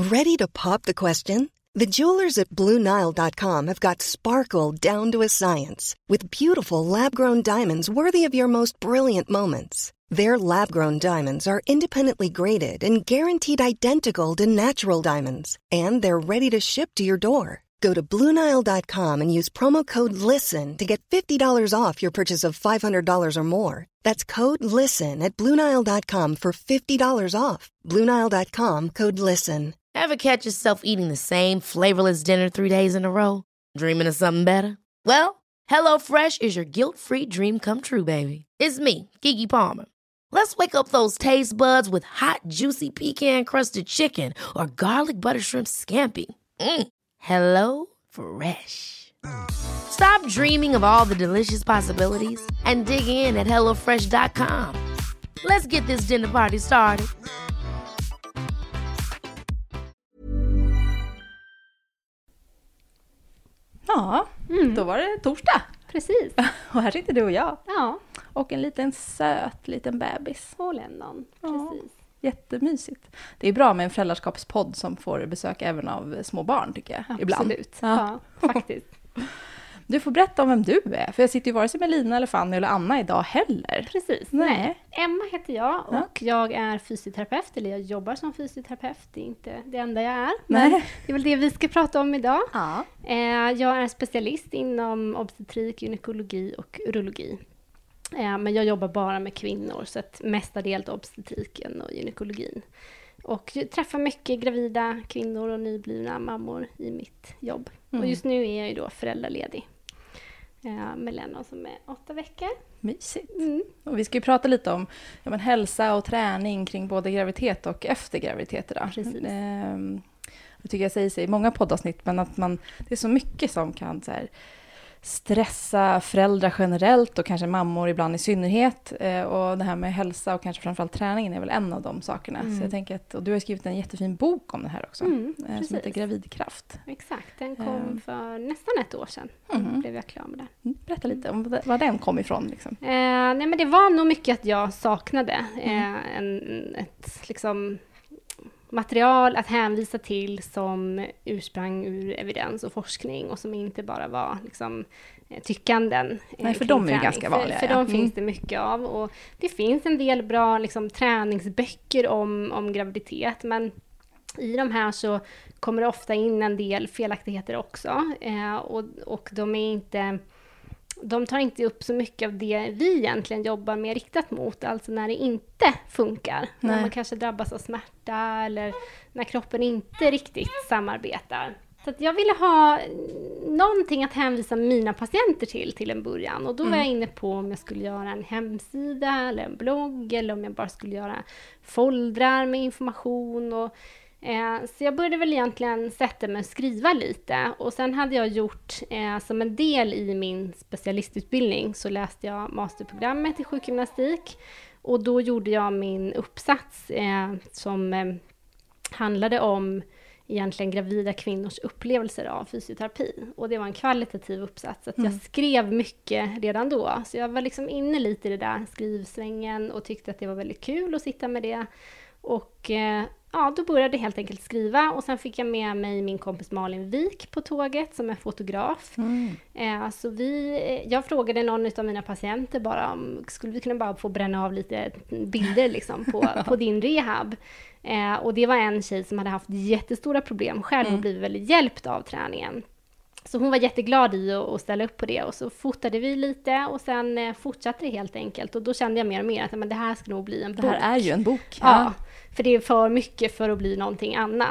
Ready to pop the question? The jewelers at BlueNile.com have got sparkle down to a science with beautiful lab-grown diamonds worthy of your most brilliant moments. Their lab-grown diamonds are independently graded and guaranteed identical to natural diamonds, and they're ready to ship to your door. Go to BlueNile.com and use promo code LISTEN to get $50 off your purchase of $500 or more. That's code LISTEN at BlueNile.com for $50 off. BlueNile.com, code LISTEN. Ever catch yourself eating the same flavorless dinner 3 days in a row? Dreaming of something better? Well, HelloFresh is your guilt-free dream come true, baby. It's me, Keke Palmer. Let's wake up those taste buds with hot, juicy pecan-crusted chicken or garlic butter shrimp scampi. Hello Fresh. Stop dreaming of all the delicious possibilities and dig in at HelloFresh.com. Let's get this dinner party started. Ja, då var det torsdag. Precis. Och här sitter du och jag. Ja. Och en liten söt liten bebis. Och Lennon. Precis. Jättemysigt. Det är bra med en föräldraskapspodd som får besök även av små barn, tycker jag. Absolut. Ibland. Ja, faktiskt. Du får berätta om vem du är. För jag sitter ju vare sig med Lina eller Fanny eller Anna idag heller. Precis. Nej. Emma heter jag och jag är fysioterapeut. Eller jag jobbar som fysioterapeut. Det är inte det enda jag är. Men det är väl det vi ska prata om idag. Ja. Jag är specialist inom obstetrik, gynekologi och urologi. Men jag jobbar bara med kvinnor, så att mestadels obstetriken och gynekologin. Och jag träffar mycket gravida kvinnor och nyblivna mammor i mitt jobb. Och just nu är jag ju då föräldraledig med Lennon som är 8 veckor. Mysigt. Och vi ska ju prata lite om hälsa och träning kring både graviditet och efter graviditet idag. Precis. Jag tycker jag säger sig i många poddavsnitt, men att det är så mycket som kan så här, stressa föräldrar generellt och kanske mammor ibland i synnerhet. Och det här med hälsa och kanske framförallt träningen är väl en av de sakerna. Så jag tänker att, och du har skrivit en jättefin bok om det här också. Som heter Gravidkraft. Exakt, den kom för nästan ett år sedan. Blev jag klar med det. Berätta lite om var den kom ifrån. Liksom. Nej, men det var nog mycket att jag saknade ett liksom material att hänvisa till som ursprang ur evidens och forskning och som inte bara var liksom, tyckanden. Nej, för de är ju ganska vanliga. För de finns det mycket av. Och det finns en del bra liksom, träningsböcker om graviditet, men i de här så kommer det ofta in en del felaktigheter också. Och de tar inte upp så mycket av det vi egentligen jobbar med riktat mot, alltså när det inte funkar. När man kanske drabbas av smärta eller när kroppen inte riktigt samarbetar. Så att jag ville ha någonting att hänvisa mina patienter till en början. Och då var jag inne på om jag skulle göra en hemsida eller en blogg eller om jag bara skulle göra foldrar med information. Så jag började väl egentligen sätta mig och skriva lite. Och sen hade jag gjort som en del i min specialistutbildning så läste jag masterprogrammet i sjukgymnastik. Och då gjorde jag min uppsats som handlade om egentligen gravida kvinnors upplevelser av fysioterapi. Och det var en kvalitativ uppsats. Så att jag skrev mycket redan då. Så jag var liksom inne lite i det där skrivsvängen och tyckte att det var väldigt kul att sitta med det. Och då började jag helt enkelt skriva och sen fick jag med mig min kompis Malin Wik på tåget som är fotograf. Så jag frågade någon av mina patienter bara om skulle vi kunna bara få bränna av lite bilder liksom på din rehab. Och det var en tjej som hade haft jättestora problem själv och blivit väldigt hjälpt av träningen. Så hon var jätteglad i att ställa upp på det och så fotade vi lite och sen fortsatte det helt enkelt. Och då kände jag mer och mer att men det här ska nog bli en bok. Det här är ju en bok. Ja, för det är för mycket för att bli någonting annat.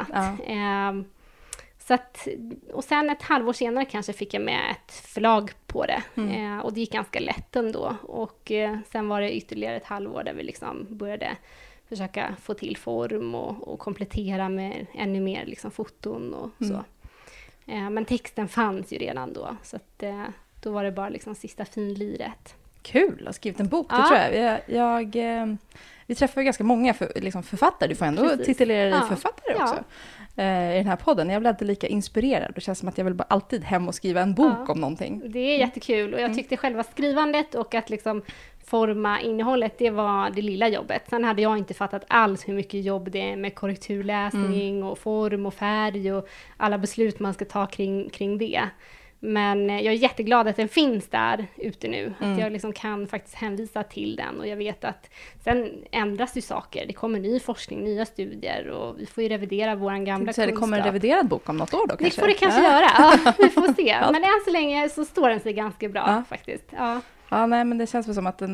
Så att, och sen ett halvår senare kanske fick jag med ett förlag på det. Och det gick ganska lätt ändå. Och sen var det ytterligare ett halvår där vi liksom började försöka få till form och komplettera med ännu mer liksom foton och så. Men texten fanns ju redan då. Så att, då var det bara liksom sista finliret. Kul att ha skrivit en bok, det tror jag. Vi träffar ju ganska många författare. Du får ändå titulera dig författare också. i den här podden. Jag blir alltid lika inspirerad. Det känns som att jag vill bara alltid hem och skriva en bok om någonting. Det är jättekul och jag tyckte själva skrivandet och att liksom forma innehållet, det var det lilla jobbet. Sen hade jag inte fattat alls hur mycket jobb det är med korrekturläsning och form och färg och alla beslut man ska ta kring det. Men jag är jätteglad att den finns där ute nu. Att jag liksom kan faktiskt hänvisa till den. Och jag vet att sen ändras ju saker. Det kommer ny forskning, nya studier. Och vi får ju revidera vår gamla kunskap. Det kommer en reviderad bok om något år då kanske? Det får det kanske göra. Ja, vi får se. Men än så länge så står den sig ganska bra faktiskt. Ja, nej, men det känns väl som att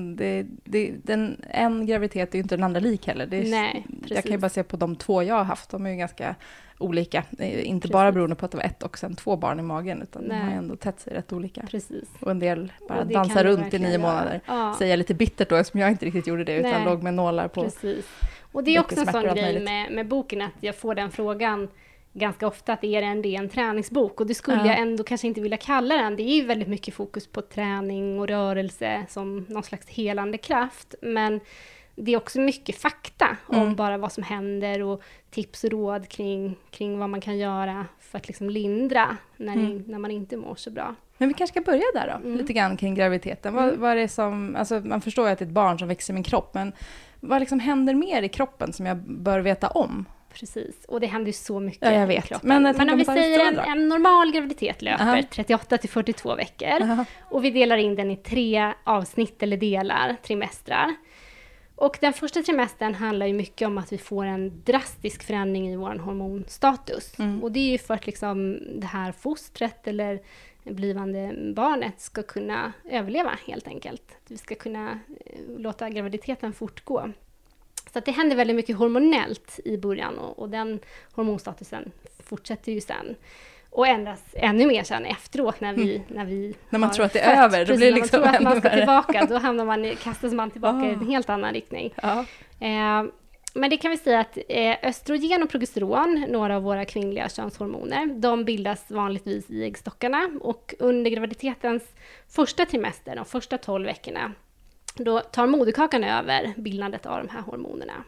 en graviditet är ju inte den andra lik heller. Nej, precis. Jag kan ju bara se på de 2 jag har haft. De är ju ganska olika. Inte bara beroende på att det var 1 och sen 2 barn i magen. Utan de har ju ändå tätt sig rätt olika. Precis. Och en del bara dansar runt i 9 månader. Ja. Säger lite bittert då, eftersom jag inte riktigt gjorde det. Utan låg med nålar på. Precis. Och det är också en sån grej med boken, att jag får den frågan ganska ofta, att är det en träningsbok, och det skulle jag ändå kanske inte vilja kalla den. Det är ju väldigt mycket fokus på träning och rörelse som någon slags helande kraft, men det är också mycket fakta om bara vad som händer och tips och råd kring vad man kan göra för att liksom lindra när man inte mår så bra. Men vi kanske ska börja där då, lite grann kring graviditeten. Vad är det som, alltså man förstår ju att det är ett barn som växer i min kropp, men vad liksom händer mer i kroppen som jag bör veta om? Precis, och det händer ju så mycket jag vet. i kroppen. Men om vi säger en normal graviditet löper 38 till 42 veckor. Och vi delar in den i 3 avsnitt eller delar, trimestrar. Och den första trimestern handlar ju mycket om att vi får en drastisk förändring i vår hormonstatus. Och det är ju för att liksom det här fostret eller blivande barnet ska kunna överleva helt enkelt. Att vi ska kunna låta graviditeten fortgå. Så att det händer väldigt mycket hormonellt i början, och den hormonstatusen fortsätter ju sen. Och ändras ännu mer sen efteråt när man tror att det är över. Då blir det liksom när man tror att man ska tillbaka, då kastas man tillbaka i en helt annan riktning. Men det kan vi säga att östrogen och progesteron, några av våra kvinnliga könshormoner, de bildas vanligtvis i äggstockarna. Och under graviditetens första trimester, de första 12 veckorna, då tar moderkakan över bildandet av de här hormonerna.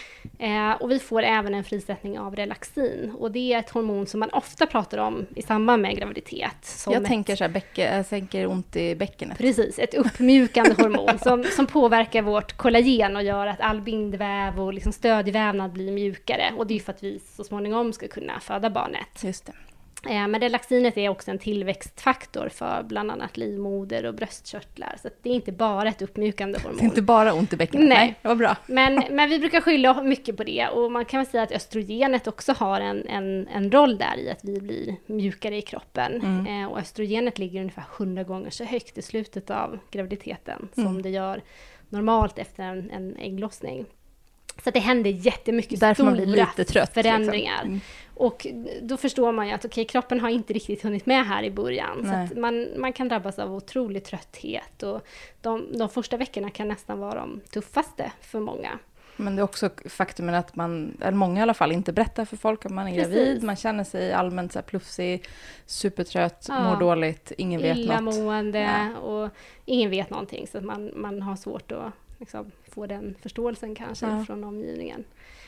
Och vi får även en frisättning av relaxin. Och det är ett hormon som man ofta pratar om i samband med graviditet. Jag tänker så här, jag tänker ont i bäckenet. Precis, ett uppmjukande hormon som påverkar vårt kollagen och gör att all bindväv och liksom stödjevävnad blir mjukare. Och det är för att vi så småningom ska kunna föda barnet. Just det. Men relaxinet är också en tillväxtfaktor för bland annat livmoder och bröstkörtlar. Så det är inte bara ett uppmjukande hormon. Det är inte bara ont i bäckenet. Nej, det var bra. Men vi brukar skylla mycket på det. Och man kan väl säga att östrogenet också har en roll där i att vi blir mjukare i kroppen. Och östrogenet ligger ungefär 100 gånger så högt i slutet av graviditeten som det gör normalt efter en ägglossning. Så att det händer jättemycket därför man blir lite trött, förändringar. Liksom. Och då förstår man ju att kroppen har inte riktigt hunnit med här i början. Nej. Så att man kan drabbas av otrolig trötthet. Och de första veckorna kan nästan vara de tuffaste för många. Men det är också faktumen att många i alla fall, inte berättar för folk om man är gravid. Man känner sig allmänt så här plufsig, supertrött, mår dåligt, ingen vet något. Illamående och ingen vet någonting. Så att man har svårt att liksom få den förståelsen kanske från omgivningen.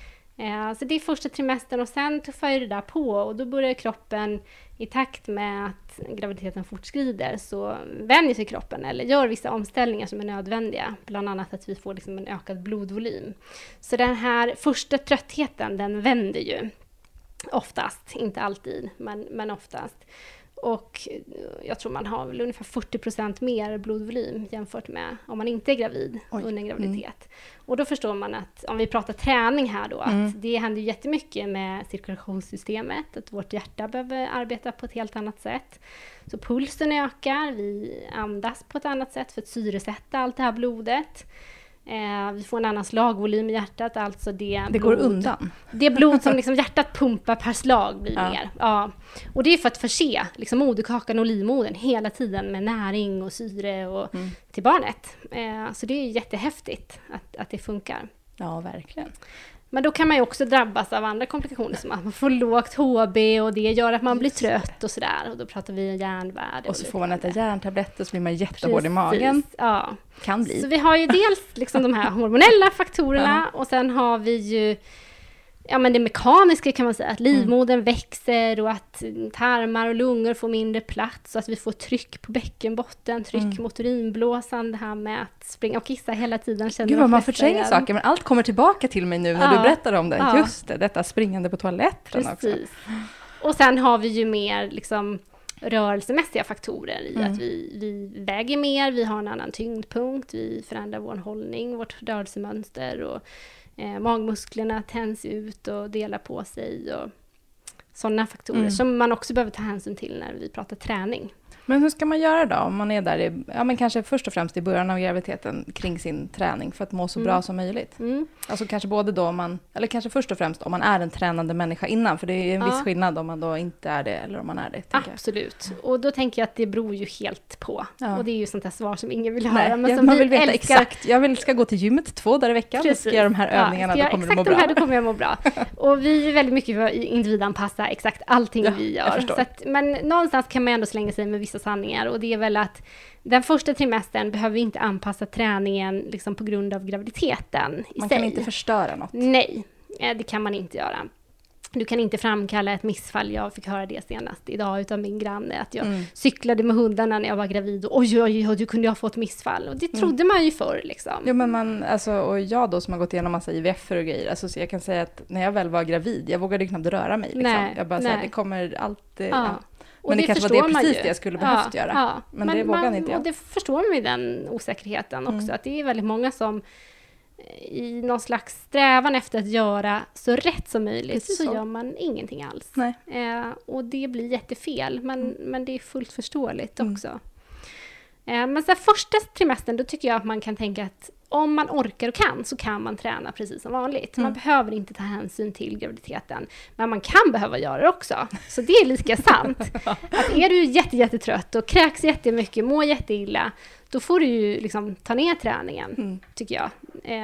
Så det är första trimestern, och sen tuffar ju det där på, och då börjar kroppen i takt med att graviditeten fortskrider, så vänjer sig kroppen eller gör vissa omställningar som är nödvändiga. Bland annat att vi får liksom en ökad blodvolym. Så den här första tröttheten, den vänder ju oftast, inte alltid, men oftast. Och jag tror man har väl ungefär 40% mer blodvolym jämfört med om man inte är gravid under en graviditet. Och då förstår man att, om vi pratar träning här då, att det händer jättemycket med cirkulationssystemet. Att vårt hjärta behöver arbeta på ett helt annat sätt. Så pulsen ökar, vi andas på ett annat sätt för att syresätta allt det här blodet. Vi får en annan slagvolym i hjärtat, alltså det går undan. Det blod som liksom hjärtat pumpar per slag blir mer. Ja. Och det är för att förse liksom moderkakan och livmodern hela tiden med näring och syre och till barnet. Så det är jättehäftigt att det funkar. Ja, verkligen. Men då kan man ju också drabbas av andra komplikationer, som att man får lågt HB, och det gör att man blir trött och sådär. Och då pratar vi järnvärde. Och så får man äta järntabletter, så blir man jättehård i magen. Ja. Kan bli. Så vi har ju dels liksom de här hormonella faktorerna, och sen har vi ju men det mekaniska kan man säga, att livmodern växer och att tarmar och lungor får mindre plats och att vi får tryck på bäckenbotten, tryck mot urinblåsan, det här med att springa och kissa hela tiden. Gud vad man förtränger saker, men allt kommer tillbaka till mig nu när du berättar om det. Ja. Just det, detta springande på toaletten. Precis. Också. Och sen har vi ju mer liksom rörelsemässiga faktorer i att vi väger mer, vi har en annan tyngdpunkt, vi förändrar vår hållning, vårt rörelsemönster och magmusklerna tänds ut och delar på sig och sådana faktorer som man också behöver ta hänsyn till när vi pratar träning. Men hur ska man göra då om man är där men kanske först och främst i början av graviditeten kring sin träning för att må så bra som möjligt? Alltså kanske både då eller kanske först och främst om man är en tränande människa innan, för det är en viss skillnad om man då inte är det eller om man är det. Absolut. Och då tänker jag att det beror ju helt på. Ja. Och det är ju sånt här svar som ingen vill höra. Men som man vill veta exakt. Jag ska gå till gymmet 2 dagar i veckan och ska göra de här övningarna, då kommer du må bra. Då kommer jag må bra. Och vi är väldigt mycket för individanpassa exakt allting vi gör. Så att, men någonstans kan man ändå slänga sig med vissa sanningar, och det är väl att den första trimestern behöver vi inte anpassa träningen liksom på grund av graviditeten i Man sig. kan inte förstöra något. Nej, det kan man inte göra. Du kan inte framkalla ett missfall. Jag fick höra det senast idag utav min granne, att jag cyklade med hundarna när jag var gravid och oj, du kunde ha fått missfall. Och det trodde man ju förr liksom. Ja, men och jag då som har gått igenom massa IVF och grejer, alltså, så jag kan säga att när jag väl var gravid, jag vågade knappt röra mig. Liksom. Nej, jag bara sa, det kommer alltid... Men det kanske var det precis det jag skulle behövt göra. Ja. Men det vågade inte jag. Och det förstår man ju, den osäkerheten också. Att det är väldigt många som i någon slags strävan efter att göra så rätt som möjligt så gör man ingenting alls. Och det blir jättefel. Men det är fullt förståeligt också. Men så här, första trimestern, då tycker jag att man kan tänka att om man orkar och kan så kan man träna precis som vanligt. Man behöver inte ta hänsyn till graviditeten. Men man kan behöva göra det också. Så det är lika sant. Att är du jättetrött och kräks jättemycket, mår jätteilla, då får du ju liksom ta ner träningen, tycker jag.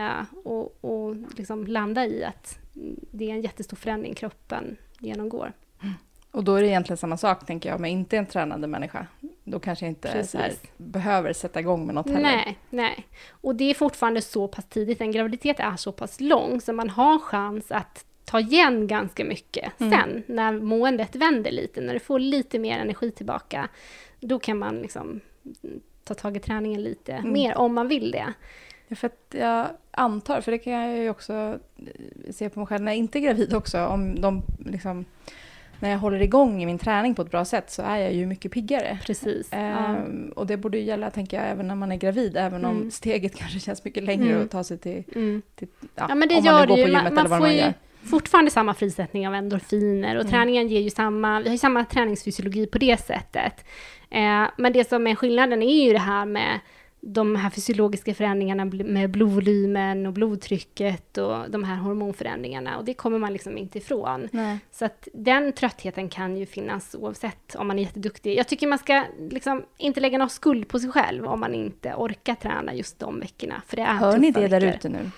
Och liksom landa i att det är en jättestor förändring kroppen genomgår. Och då är det egentligen samma sak, tänker jag, med inte en tränande människa. Då kanske jag inte så här, behöver sätta igång med något heller. Nej. Och det är fortfarande så pass tidigt. En graviditet är så pass lång så man har chans att ta igen ganska mycket sen. När måendet vänder lite, när du får lite mer energi tillbaka. Då kan man liksom ta tag i träningen lite mer om man vill det. Ja, för att jag antar, för det kan jag ju också se på mig själv när jag inte är gravid också, om de liksom... När jag håller igång i min träning på ett bra sätt så är jag ju mycket piggare. Precis. Och det borde gälla, tänker jag, även när man är gravid. Även om steget kanske känns mycket längre att ta sig till men det om gör man går det på ju. gymmet Man eller vad får man ju gör. Fortfarande samma frisättning av endorfiner. Och träningen ger ju vi har ju samma träningsfysiologi på det sättet. Men det som är skillnaden är ju det här med de här fysiologiska förändringarna med blodvolymen och blodtrycket och de här hormonförändringarna. Och det kommer man liksom inte ifrån. Nej. Så att den tröttheten kan ju finnas oavsett om man är jätteduktig. Jag tycker man ska liksom inte lägga någon skuld på sig själv om man inte orkar träna just de veckorna. För det är Hör ni det där ute nu?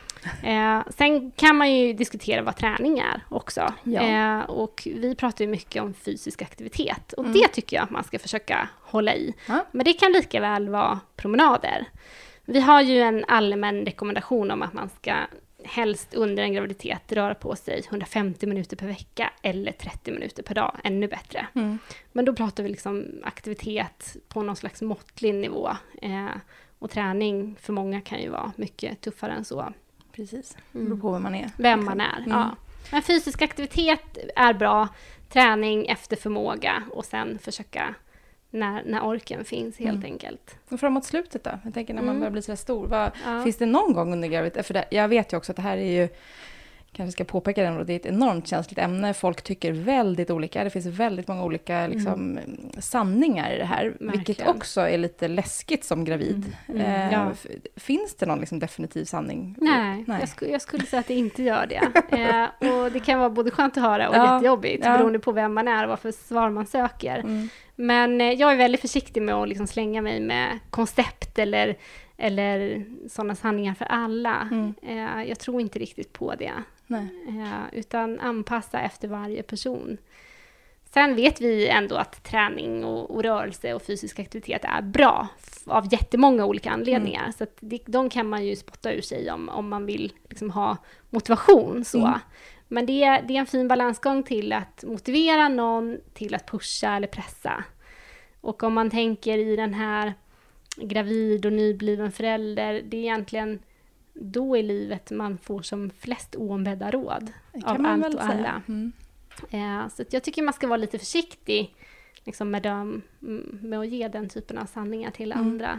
Sen kan man ju diskutera vad träning är också. Och vi pratar ju mycket om fysisk aktivitet. Och det tycker jag att man ska försöka hålla i. Men det kan lika väl vara promenader. Vi har ju en allmän rekommendation om att man ska helst under en graviditet röra på sig 150 minuter per vecka eller 30 minuter per dag. Ännu bättre. Men då pratar vi liksom aktivitet på någon slags måttlig nivå. Och träning för många kan ju vara mycket tuffare än så. Precis, det beror på vem man är. Vem man är, ja. Men fysisk aktivitet är bra, träning efter förmåga och sen försöka när orken finns helt enkelt. Och framåt slutet då? Jag tänker när man börjar bli så här stor. Finns det någon gång under graviditet? För jag vet ju också att det här är ju, kanske ska påpeka det, det är ett enormt känsligt ämne. Folk tycker väldigt olika. Det finns väldigt många olika liksom, sanningar i det här. Verkligen. Vilket också är lite läskigt som gravid. Finns det någon liksom, definitiv sanning? Nej. Jag skulle säga att det inte gör det. Och det kan vara både skönt att höra och jättejobbigt. Beroende på vem man är och vad för svar man söker. Men jag är väldigt försiktig med att liksom, slänga mig med koncept eller sådana sanningar för alla. Jag tror inte riktigt på det. Utan anpassa efter varje person. Sen vet vi ändå att träning och rörelse och fysisk aktivitet är bra av jättemånga olika anledningar. Så att de kan man ju spotta ur sig om man vill liksom ha motivation. Så. Men det är en fin balansgång till att motivera någon till att pusha eller pressa. Och om man tänker i den här gravid och nybliven förälder, det är egentligen då i livet man får som flest oombedda råd av allt och alla. Så att jag tycker man ska vara lite försiktig liksom med att ge den typen av sanningar till andra.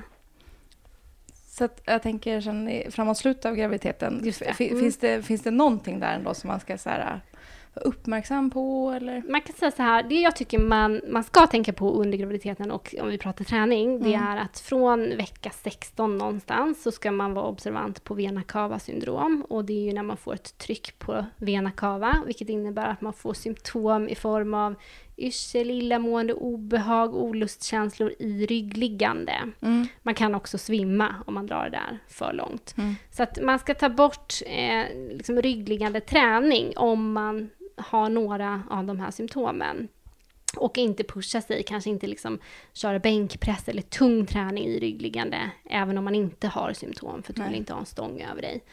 Så att jag tänker sen framåt slutet av graviditeten, finns det någonting där ändå som man ska så här, vara uppmärksam på? Eller? Man kan säga så här, det jag tycker man ska tänka på under graviditeten och om vi pratar träning, det är att från vecka 16 någonstans så ska man vara observant på vena cava syndrom, och det är ju när man får ett tryck på vena cava, vilket innebär att man får symptom i form av yrsel, illamående, obehag, olustkänslor i ryggliggande. Man kan också svimma om man drar det där för långt. Så att man ska ta bort liksom ryggliggande träning om man har några av de här symptomen. Och inte pusha sig, kanske inte liksom köra bänkpress eller tung träning i ryggliggande, även om man inte har symptom, för att du vill inte ha en stång över dig.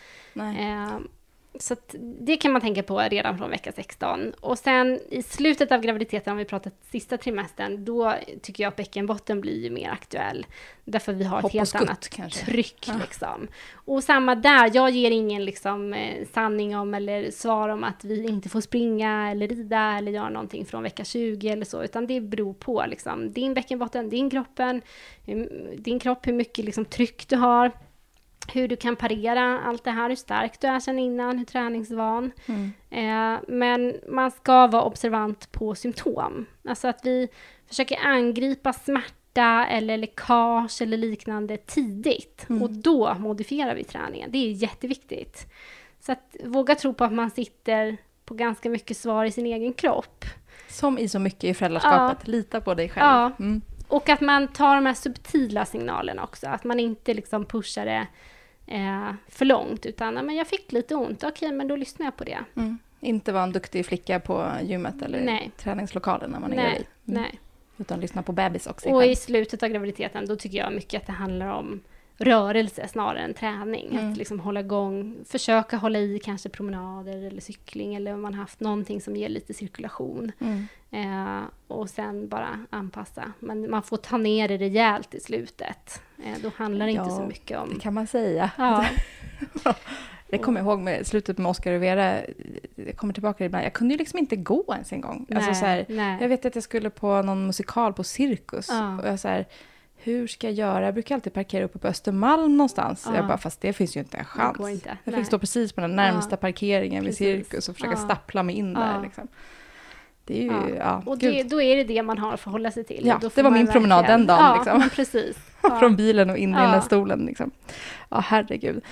Så att det kan man tänka på redan från vecka 16. Och sen i slutet av graviditeten, om vi pratar sista trimestern, då tycker jag att bäckenbotten blir ju mer aktuell. Därför vi har ett helt annat tryck. Liksom. Och samma där, jag ger ingen liksom, sanning om eller svar om att vi inte får springa eller rida eller göra någonting från vecka 20 eller så. Utan det beror på liksom, din bäckenbotten, din kropp, hur mycket liksom, tryck du har. Hur du kan parera allt det här, hur stark du är sedan innan, hur träningsvan. Men man ska vara observant på symptom. Alltså att vi försöker angripa smärta eller läckage eller liknande tidigt. Och då modifierar vi träningen. Det är jätteviktigt. Så att våga tro på att man sitter på ganska mycket svar i sin egen kropp. Som i så mycket i föräldraskapet. Lita på dig själv. Ja. Och att man tar de här subtila signalerna också. Att man inte liksom pushar det för långt. Utan, men jag fick lite ont. Okej, men då lyssnar jag på det. Inte vara en duktig flicka på gymmet eller träningslokalen när man är gravid. Nej. Utan lyssna på bebis också. Och i slutet av graviditeten, då tycker jag mycket att det handlar om rörelse snarare än träning. Att liksom hålla igång, försöka hålla i kanske promenader eller cykling, eller om man haft någonting som ger lite cirkulation. Och sen bara anpassa. Men man får ta ner det rejält i slutet. Då handlar det inte så mycket om... det kan man säga. Ja. Det kommer jag ihåg med slutet med Oscar och Vera. Jag kommer tillbaka ibland. Jag kunde ju liksom inte gå ens en gång. Alltså så här, jag vet att jag skulle på någon musikal på Cirkus. Och jag så här, hur ska jag göra? Jag brukar alltid parkera uppe på Östermalm någonstans. Jag bara, fast det finns ju inte en chans. Jag fick stå precis på den närmsta parkeringen vid Cirkus och försöka stappla mig in där. Liksom. Det är ju, och då är det man har att förhålla sig till. Ja, då det var min promenad den dagen. Liksom. Precis. Från bilen och in i den där stolen. Liksom. Ja, herregud.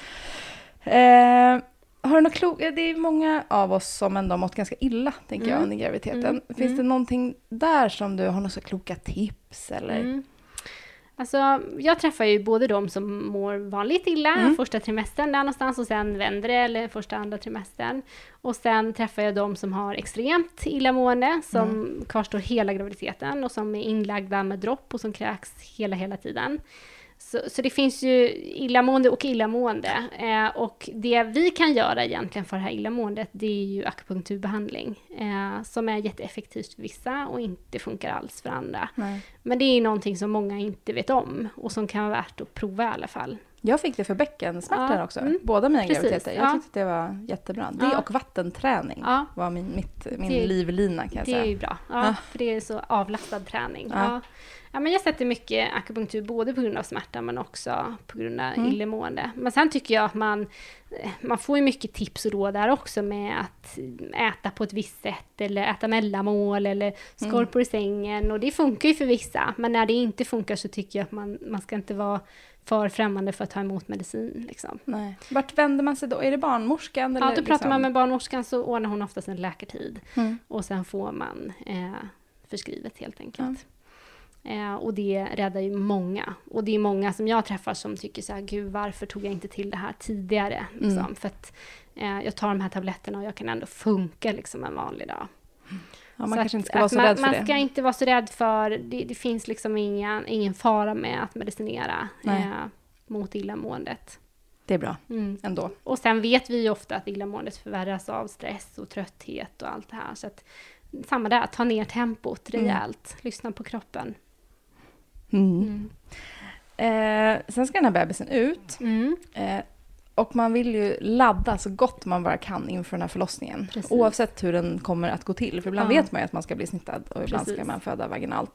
Har du något det är många av oss som ändå har mått ganska illa, tänker jag, under graviditeten. Finns det någonting där som du har några så kloka tips? Eller? Alltså, jag träffar ju både de som mår vanligt illa första trimestern där någonstans och sen vänder det, eller första andra trimestern. Och sen träffar jag de som har extremt illamående som kvarstår hela graviditeten och som är inlagda med dropp och som kräks hela tiden. Så det finns ju illamående och illamående. Och det vi kan göra egentligen för det här illamåendet, det är ju akupunkturbehandling. Som är jätteeffektivt för vissa och inte funkar alls för andra. Nej. Men det är ju någonting som många inte vet om och som kan vara värt att prova i alla fall. Jag fick det för bäckensmärtor också. Båda mina graviditeter. Jag tyckte att det var jättebra. Det och vattenträning var min livlina, kan jag säga. Det är ju bra. För det är så avlastad träning. Ja, men jag sätter mycket akupunktur både på grund av smärta men också på grund av illamående. Men sen tycker jag att man får ju mycket tips och råd där också med att äta på ett visst sätt eller äta mellanmål eller skorpor i sängen. Och det funkar ju för vissa. Men när det inte funkar så tycker jag att man ska inte vara för främmande för att ta emot medicin. Liksom. Nej. Vart vänder man sig då? Är det barnmorskan? Eller då pratar man med barnmorskan, så ordnar hon oftast en läkartid. Och sen får man förskrivet helt enkelt. Och det räddar ju många. Och det är många som jag träffar som tycker så här, gud, varför tog jag inte till det här tidigare? Liksom. För att jag tar de här tabletterna och jag kan ändå funka liksom en vanlig dag. Ja, man kanske inte ska vara så rädd för det. Man ska inte vara så rädd för, det finns liksom ingen fara med att medicinera mot illamåendet. Det är bra ändå. Och sen vet vi ju ofta att illamåendet förvärras av stress och trötthet och allt det här. Så att, samma där, ta ner tempot rejält. Lyssna på kroppen. Sen ska den här bebisen ut. Och man vill ju ladda så gott man bara kan inför den här förlossningen. Precis. Oavsett hur den kommer att gå till. För ibland vet man ju att man ska bli snittad och ibland ska man föda vaginalt.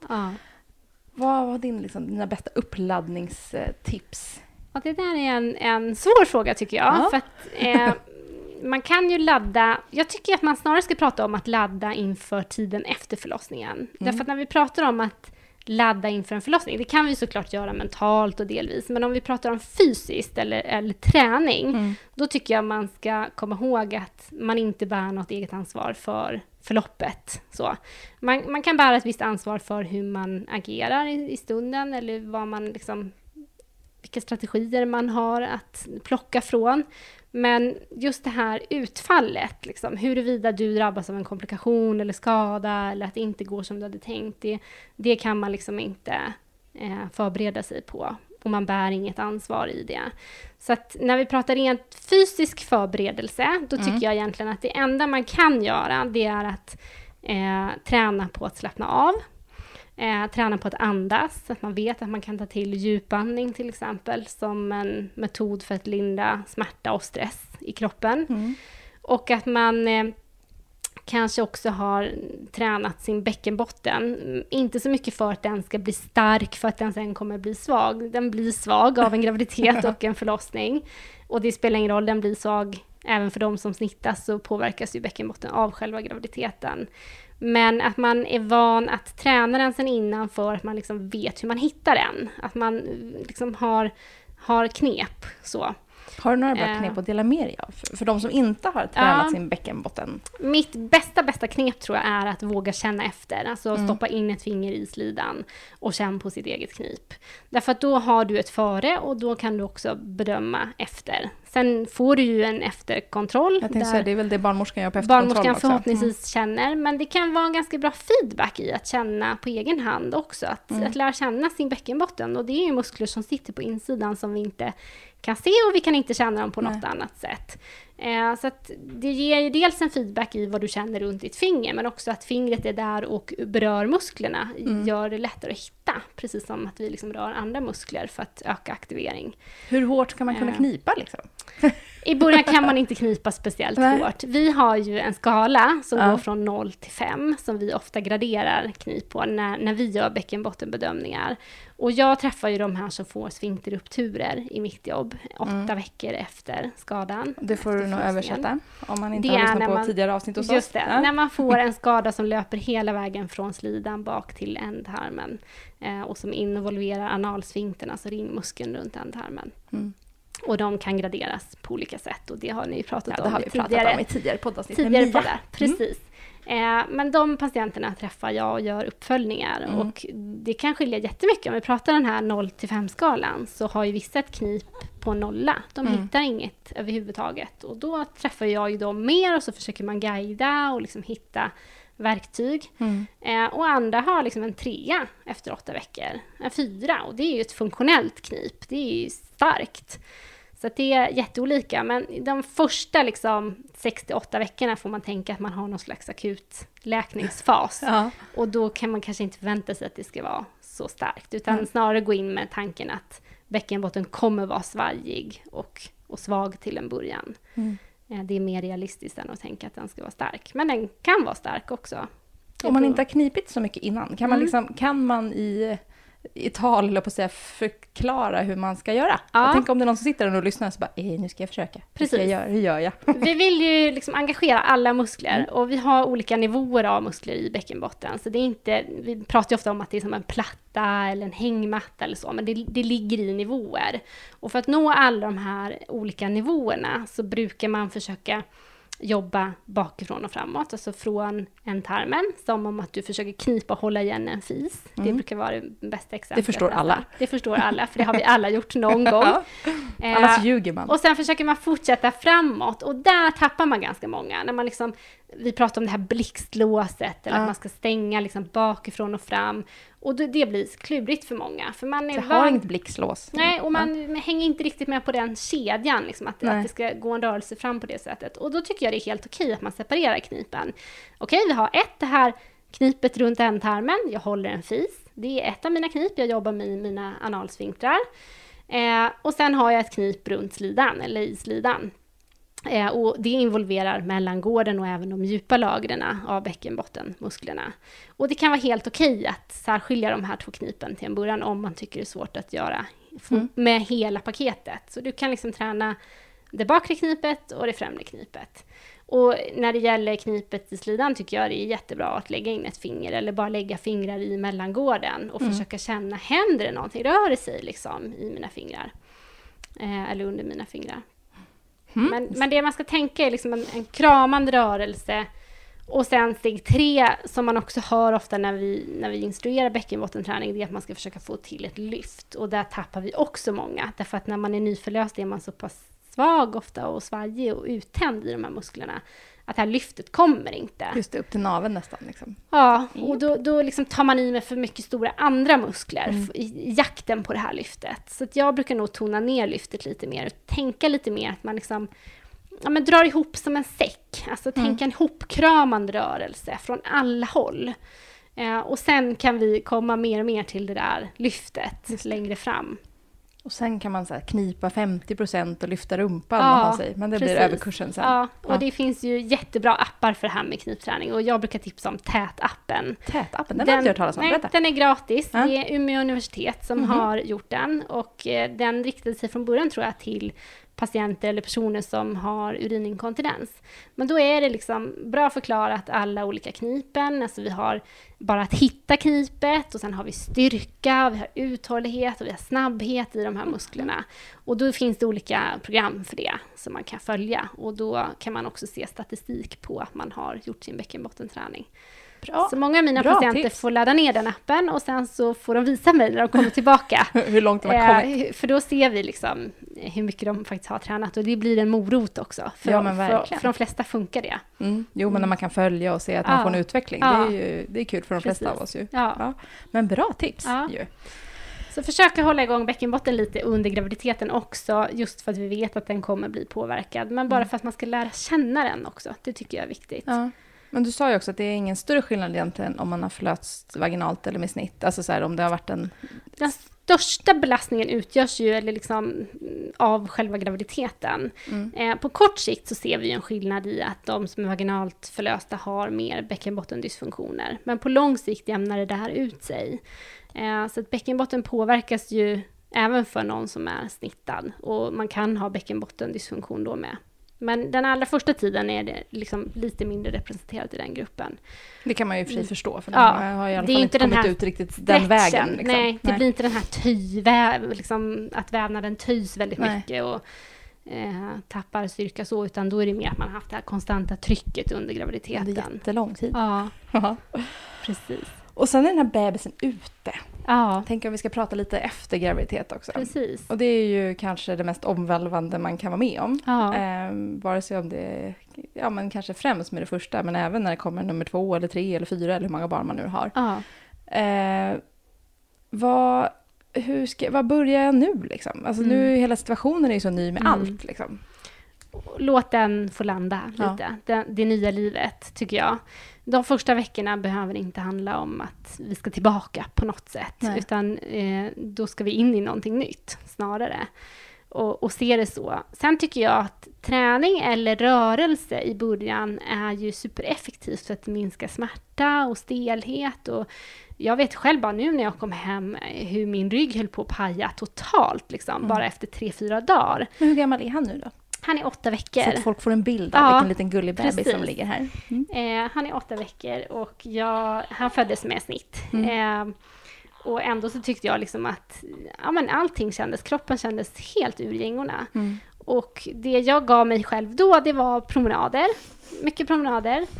Vad var dina bästa uppladdningstips? Ja, det där är en svår fråga tycker jag. För att, man kan ju ladda, jag tycker att man snarare ska prata om att ladda inför tiden efter förlossningen. Därför att när vi pratar om att ladda inför en förlossning, det kan vi såklart göra mentalt och delvis, men om vi pratar om fysiskt eller träning, då tycker jag man ska komma ihåg att man inte bär något eget ansvar för förloppet. Så. Man kan bära ett visst ansvar för hur man agerar i stunden, eller vad man liksom, vilka strategier man har att plocka från. Men just det här utfallet, liksom, huruvida du drabbas av en komplikation eller skada eller att det inte går som du hade tänkt, det kan man liksom inte förbereda sig på. Och man bär inget ansvar i det. Så att när vi pratar rent fysisk förberedelse, då tycker jag egentligen att det enda man kan göra, det är att träna på att slappna av. Träna på att andas, så att man vet att man kan ta till djupandning till exempel som en metod för att lindra smärta och stress i kroppen. Och att man kanske också har tränat sin bäckenbotten, inte så mycket för att den ska bli stark för att den sen kommer bli svag. Den blir svag av en graviditet och en förlossning, och det spelar ingen roll, den blir svag även för de som snittas, så påverkas ju bäckenbotten av själva graviditeten. Men att man är van att träna den sen innan för att man liksom vet hur man hittar den. Att man liksom har knep. Så. Har du några bra knep att dela med dig av? För de som inte har tränat sin bäckenbotten. Mitt bästa knep tror jag är att våga känna efter. Alltså stoppa in ett finger i slidan och känna på sitt eget knip. Därför att då har du ett före och då kan du också bedöma efter. Sen får du ju en efterkontroll. Jag tänkte säga, det är väl det barnmorskan gör på efterkontroll också. Barnmorskan förhoppningsvis känner, men det kan vara en ganska bra feedback i att känna på egen hand också. Att lära känna sin bäckenbotten, och det är ju muskler som sitter på insidan som vi inte kan se, och vi kan inte känna dem på något annat sätt. Så att det ger ju dels en feedback i vad du känner runt ditt finger, men också att fingret är där och berör musklerna gör det lättare att hitta, precis som att vi liksom rör andra muskler för att öka aktivering. Hur hårt ska man kunna knipa liksom? I början kan man inte knipa speciellt hårt. Vi har ju en skala som går från 0 till 5 som vi ofta graderar knip på när vi gör bäckenbottenbedömningar. Och jag träffar ju de här som får sfinkterrupturer i mitt jobb 8 veckor efter skadan. Det får du nog översätta om man inte har lyssnat på tidigare avsnitt hos oss. Just det, när man får en skada som löper hela vägen från slidan bak till ändtarmen och som involverar analsfinkterna, alltså ringmuskeln runt ändtarmen. Och de kan graderas på olika sätt, och det har ni pratat om i tidigare poddavsnitt. Tidigare poddar, precis. Men de patienterna träffar jag och gör uppföljningar. Och det kan skilja jättemycket. Om vi pratar den här 0-5-skalan så har ju vissa ett knip på 0. De hittar inget överhuvudtaget. Och då träffar jag ju dem mer, och så försöker man guida och liksom hitta verktyg. Och andra har liksom en 3 efter 8 veckor. En 4, och det är ju ett funktionellt knip. Det är ju starkt. Så att det är jätteolika, men de första liksom 6-8 veckorna får man tänka att man har någon slags akut läkningsfas. Och då kan man kanske inte förvänta sig att det ska vara så starkt, utan snarare gå in med tanken att bäckenbotten kommer vara svajig och svag till en början. Det är mer realistiskt än att tänka att den ska vara stark, men den kan vara stark också. Om man inte har knipit så mycket innan, kan man i tal, eller på att säga, förklara hur man ska göra. Jag tänker om det är någon som sitter och lyssnar så bara, nu ska jag försöka. Precis. Hur gör jag? Vi vill ju liksom engagera alla muskler, och vi har olika nivåer av muskler i bäckenbotten. Så det är inte, vi pratar ju ofta om att det är som en platta eller en hängmatta eller så, men det ligger i nivåer. Och för att nå alla de här olika nivåerna så brukar man försöka jobba bakifrån och framåt, alltså från ändtarmen, som om att du försöker knipa och hålla igen en fis. Det brukar vara det bästa exemplet. Det förstår alla. Det förstår alla, för det har vi alla gjort någon gång. Annars ljuger man. Och sen försöker man fortsätta framåt, och där tappar man ganska många. När man liksom vi pratar om det här blixtlåset, eller att man ska stänga liksom bakifrån och fram. Och det blir klurigt för många. För man är har inget blixtlås. Nej, och man hänger inte riktigt med på den kedjan. Liksom, att det ska gå en rörelse fram på det sättet. Och då tycker jag det är helt okej att man separerar knipen. Okej, vi har det här knipet runt ändtarmen. Jag håller en fis. Det är ett av mina knip. Jag jobbar med mina analsfinkrar. Och sen har jag ett knip runt slidan, eller i slidan. Och det involverar mellangården och även de djupa lagren av bäckenbottenmusklerna. Och det kan vara helt okej att särskilja de här 2 knipen till en början om man tycker det är svårt att göra med hela paketet. Så du kan liksom träna det bakre knipet och det främre knipet. Och när det gäller knipet i slidan tycker jag det är jättebra att lägga in ett finger eller bara lägga fingrar i mellangården och försöka känna, händer det någonting? Rör det sig liksom i mina fingrar? Eller under mina fingrar? Men det man ska tänka är liksom en kramande rörelse, och sen steg 3 som man också hör ofta när vi instruerar bäckenbottenträning, det är att man ska försöka få till ett lyft, och där tappar vi också många, därför att när man är nyförlöst är man så pass svag ofta och svajig och uttänd i de här musklerna att det här lyftet kommer inte. Just det, upp till naveln nästan. Liksom. Ja, och då liksom tar man i med för mycket stora andra muskler i jakten på det här lyftet. Så att jag brukar nog tona ner lyftet lite mer och tänka lite mer att man liksom drar ihop som en säck. Alltså tänka en hopkramande rörelse från alla håll. Och sen kan vi komma mer och mer till det där lyftet längre fram. Och sen kan man så här knipa 50% och lyfta rumpan om man säger. Men det blir överkursen sen. Ja, och det finns ju jättebra appar för det här med knipträning. Och jag brukar tipsa om TÄT-appen. TÄT-appen, den har inte hört talas om. Berätta. Den är gratis. Det är Umeå universitet som har gjort den. Och den riktade sig från början tror jag till patienter eller personer som har urininkontinens. Men då är det liksom bra förklarat alla olika knipen. Alltså vi har bara att hitta knipet, och sen har vi styrka, vi har uthållighet och vi har snabbhet i de här musklerna. Och då finns det olika program för det som man kan följa. Och då kan man också se statistik på att man har gjort sin bäckenbottenträning. Bra. Så många av mina patienter får ladda ner den appen, och sen så får de visa mig när de kommer tillbaka. Hur långt de har kommit. För då ser vi liksom hur mycket de faktiskt har tränat, och det blir en morot också. För de flesta funkar det. Jo, men när man kan följa och se att man får en utveckling. Det är kul för de flesta av oss ju. Ja. Men bra tips ju. Så försöka hålla igång bäckenbotten lite under graviditeten också, just för att vi vet att den kommer bli påverkad. Men bara för att man ska lära känna den också. Det tycker jag är viktigt. Ja. Men du sa ju också att det är ingen större skillnad egentligen om man har förlösts vaginalt eller med snitt. Alltså så här, om det har varit en... Den största belastningen utgörs ju av själva graviditeten. På kort sikt så ser vi en skillnad i att de som är vaginalt förlösta har mer bäckenbottendysfunktioner. Men på lång sikt jämnar det här ut sig. Så att bäckenbotten påverkas ju även för någon som är snittad. Och man kan ha bäckenbottendysfunktion då med. Men den allra första tiden är det liksom lite mindre representerat i den gruppen. Det kan man ju i och för sig förstå, för de har i alla fall inte kommit ut riktigt den vägen. Liksom. Nej, det blir inte den här att vävnaden töjs väldigt mycket och tappar styrka så, utan då är det mer att man har haft det här konstanta trycket under graviditeten. Under jättelång tid. Ja, precis. Och sen är den här bebisen ute. Ja. Tänk om vi ska prata lite efter graviditet också. Precis. Och det är ju kanske det mest omvälvande man kan vara med om. Ja. Vare sig om det är, men kanske främst med det första, men även när det kommer nummer 2 eller 3 eller 4 eller hur många barn man nu har. Ja. Vad börjar jag nu liksom? Alltså nu hela situationen är ju så ny med allt liksom. Låt den få landa lite. Det nya livet, tycker jag. De första veckorna behöver inte handla om att vi ska tillbaka på något sätt. Nej. Utan då ska vi in i någonting nytt snarare. Och se det så. Sen tycker jag att träning eller rörelse i början är ju supereffektivt för att minska smärta och stelhet. Och jag vet själv bara nu när jag kom hem hur min rygg höll på att paja totalt. Liksom, bara efter 3-4 dagar. Men hur gammal är han nu då? Han är 8 veckor. Så att folk får en bild av vilken liten gullig bebis som ligger här. Han är 8 veckor och han föddes med snitt. Och ändå så tyckte jag liksom att allting kroppen kändes helt ur gängorna. Och det jag gav mig själv då, det var promenader. Mycket promenader.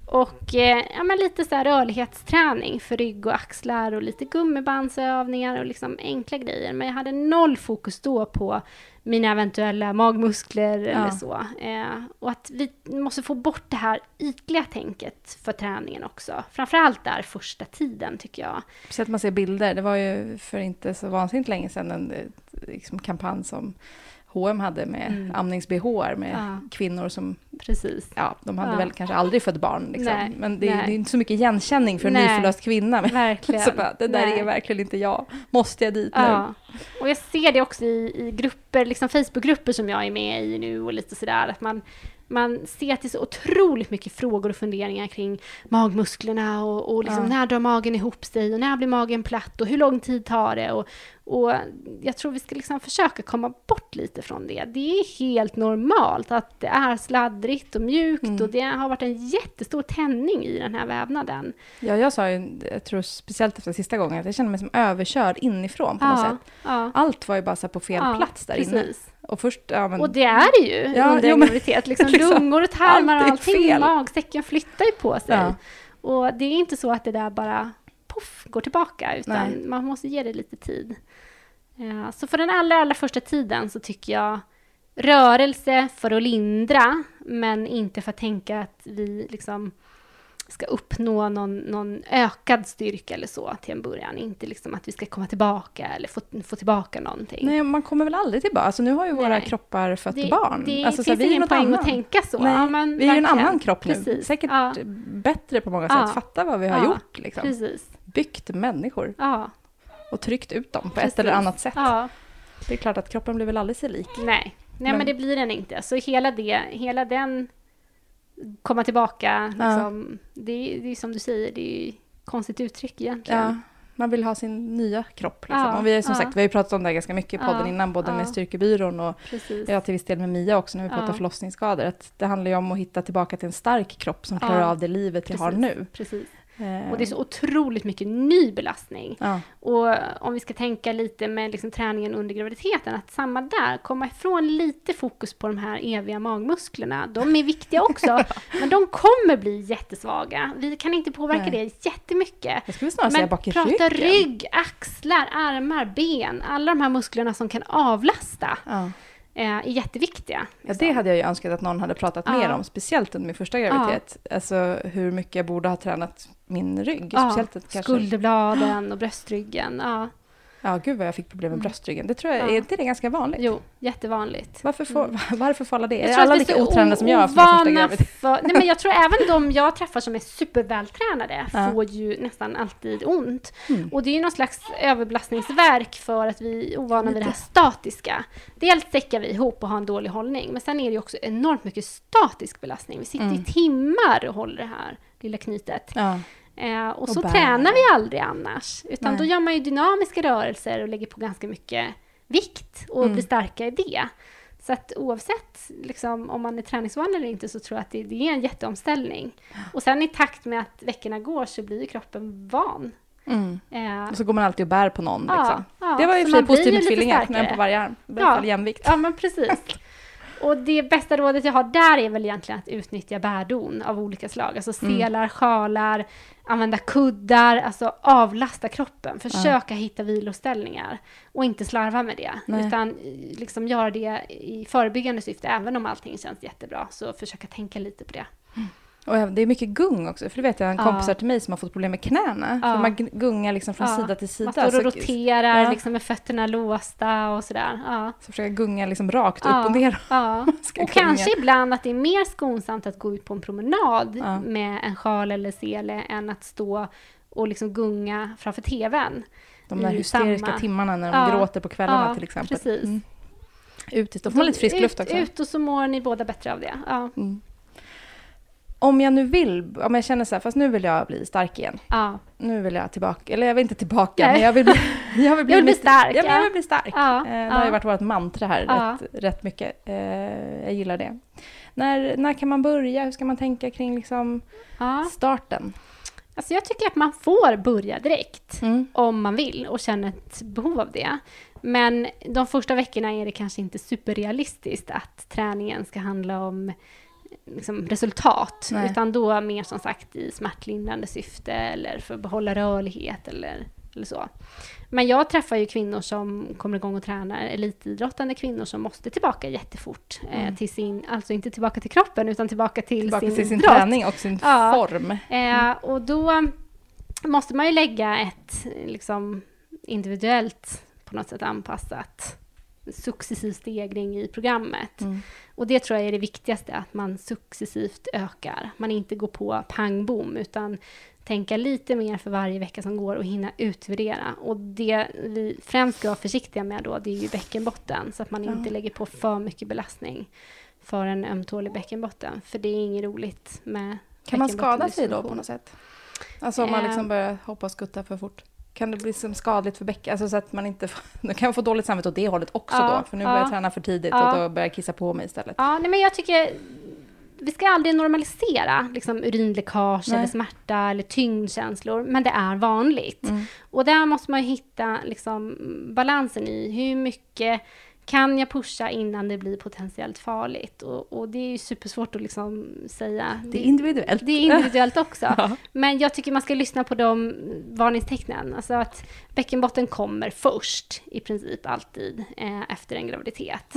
Och men lite så här rörlighetsträning för rygg och axlar och lite gummibandsövningar och liksom enkla grejer. Men jag hade 0 fokus då på mina eventuella magmuskler eller så. Och att vi måste få bort det här ytliga tänket för träningen också. Framförallt där första tiden tycker jag. Så att man ser bilder. Det var ju för inte så vansinnigt länge sedan en liksom, kampanj som H&M hade med amnings-BH med kvinnor som... Precis. Ja, de hade väl kanske aldrig fött barn. Liksom. Nej, men det är inte så mycket igenkänning för en nyförlöst kvinna. Verkligen. Så bara, det där är verkligen inte jag. Måste jag dit nu? Och jag ser det också i grupper, liksom Facebookgrupper som jag är med i nu och lite sådär. Att man ser att det är så otroligt mycket frågor och funderingar kring magmusklerna och liksom när drar magen ihop sig och när blir magen platt och hur lång tid tar det och jag tror vi ska liksom försöka komma bort lite från det. Det är helt normalt att det är sladdrigt och mjukt och det har varit en jättestor tändning i den här vävnaden. Ja, jag sa ju, jag tror speciellt efter sista gången att jag kände mig som överkörd inifrån på något sätt. Allt var ju bara så på fel plats där inne. Och, först, och det är det ju under graviditet. Liksom lungor och tarmar och allting. Magsäcken flyttar ju på sig. Och det är inte så att det där bara går tillbaka. Utan man måste ge det lite tid. Så för den allra första tiden så tycker jag rörelse för att lindra. Men inte för att tänka att vi liksom ska uppnå någon ökad styrka eller så till en början. Inte liksom att vi ska komma tillbaka eller få tillbaka någonting. Nej, man kommer väl aldrig tillbaka. Alltså, nu har ju våra kroppar fött barn. Det alltså, finns ingen poäng att tänka så. Nej, men vi är ju en annan kropp nu. Precis. Säkert bättre på många sätt. Fatta vad vi har gjort. Liksom. Precis. Byggt människor. Och tryckt ut dem på ett eller annat sätt. Det är klart att kroppen blir väl aldrig sig lik. Nej, men det blir den inte. Så hela den komma tillbaka, liksom, det är som du säger, det är konstigt uttryck egentligen. Ja, man vill ha sin nya kropp. Liksom. Och vi har som sagt, vi har ju pratat om det ganska mycket i podden innan, både med Styrkebyrån och till viss del med Mia också, när vi pratar förlossningsskador. Att det handlar ju om att hitta tillbaka till en stark kropp som klarar av det livet vi har nu. Precis. Och det är så otroligt mycket ny belastning. Och om vi ska tänka lite med liksom träningen under graviditeten, att samma där, komma ifrån lite fokus på de här eviga magmusklerna. De är viktiga också, men de kommer bli jättesvaga. Vi kan inte påverka det jättemycket. Jag skulle snarare säga bak i prata rygg, axlar, armar, ben, alla de här musklerna som kan avlasta. Är jätteviktiga. Liksom. Ja, det hade jag ju önskat att någon hade pratat mer om, speciellt under min första graviditet. Alltså hur mycket jag borde ha tränat min rygg. Speciellt kanske... Skulderbladen och bröstryggen. Ja, gud vad jag fick problem med bröstryggen. Det tror jag, är inte det ganska vanligt? Jo, jättevanligt. Varför får alla det? Är alla lika otränade som jag för första graviditet? Nej, men jag tror även de jag träffar som är supervältränade får ju nästan alltid ont. Och det är ju någon slags överbelastningsverk för att vi är ovana vid det här statiska. Dels säckar vi ihop och har en dålig hållning. Men sen är det ju också enormt mycket statisk belastning. Vi sitter i timmar och håller det här lilla knytet. Och så tränar vi aldrig annars. Utan då gör man ju dynamiska rörelser och lägger på ganska mycket vikt och blir starka i det. Så att oavsett liksom, om man är träningsvan eller inte, så tror jag att det är en jätteomställning. Och sen i takt med att veckorna går så blir ju kroppen van. Och så går man alltid och bär på någon. Liksom. Det var ju för positivt med tvillingar, när på varje arm. Det var jämvikt. Ja, men precis. Och det bästa rådet jag har där är väl egentligen att utnyttja bärdon av olika slag. Alltså selar, sjalar, använda kuddar, alltså avlasta kroppen. Försöka hitta viloställningar och inte slarva med det. Utan liksom göra det i förebyggande syfte, även om allting känns jättebra. Så försöka tänka lite på det. Och det är mycket gung också, för det vet jag en kompisar till mig som har fått problem med knäna. För man gungar liksom från sida till sida. Man står och roterar liksom med fötterna låsta och sådär. Så försöka gunga liksom rakt upp och ner. Och kanske ibland att det är mer skonsamt att gå ut på en promenad med en sjal eller sele än att stå och liksom gunga framför tvn. De där hysteriska timmarna när de gråter på kvällarna till exempel. Precis. Ut, då får man lite frisk luft också. Ut och så mår ni båda bättre av det. Om jag känner så här, fast nu vill jag bli stark igen. Nu vill jag tillbaka, eller jag vill inte tillbaka, men jag vill bli stark. Jag vill bli stark. Det har ju varit vårt mantra här rätt mycket. Jag gillar det. När kan man börja? Hur ska man tänka kring liksom starten? Alltså jag tycker att man får börja direkt om man vill och känner ett behov av det. Men de första veckorna är det kanske inte superrealistiskt att träningen ska handla om liksom resultat. Utan då mer som sagt i smärtlindrande syfte eller för att behålla rörlighet eller så. Men jag träffar ju kvinnor som kommer igång och tränar, elitidrottande kvinnor som måste tillbaka jättefort till sin, alltså inte tillbaka till kroppen utan tillbaka till sin träning och sin form. Och då måste man ju lägga ett liksom individuellt på något sätt anpassat successiv stegring i programmet. Och det tror jag är det viktigaste, att man successivt ökar. Man inte går på pang bom utan tänka lite mer för varje vecka som går och hinna utvärdera. Och det vi främst ska vara försiktiga med då, det är ju bäckenbotten. Så att man inte lägger på för mycket belastning för en ömtålig bäckenbotten. För det är inget roligt med. Kan man skada sig då på något sätt? Alltså om man liksom börjar hoppa och skutta för fort. Kan det bli som skadligt för bäcken? Alltså så att man inte nu kan jag få dåligt samvete åt det hållet också då. För nu börjar jag träna för tidigt och då börjar jag kissa på mig istället. Ja, nej, men jag tycker vi ska aldrig normalisera liksom urinläckage eller smärta eller tyngdkänslor, men det är vanligt. Och där måste man ju hitta liksom balansen i hur mycket kan jag pusha innan det blir potentiellt farligt. Och det är ju supersvårt att liksom säga. Det är individuellt. Det är individuellt också. Men jag tycker man ska lyssna på de varningstecknen. Alltså att bäckenbotten kommer först i princip alltid efter en graviditet.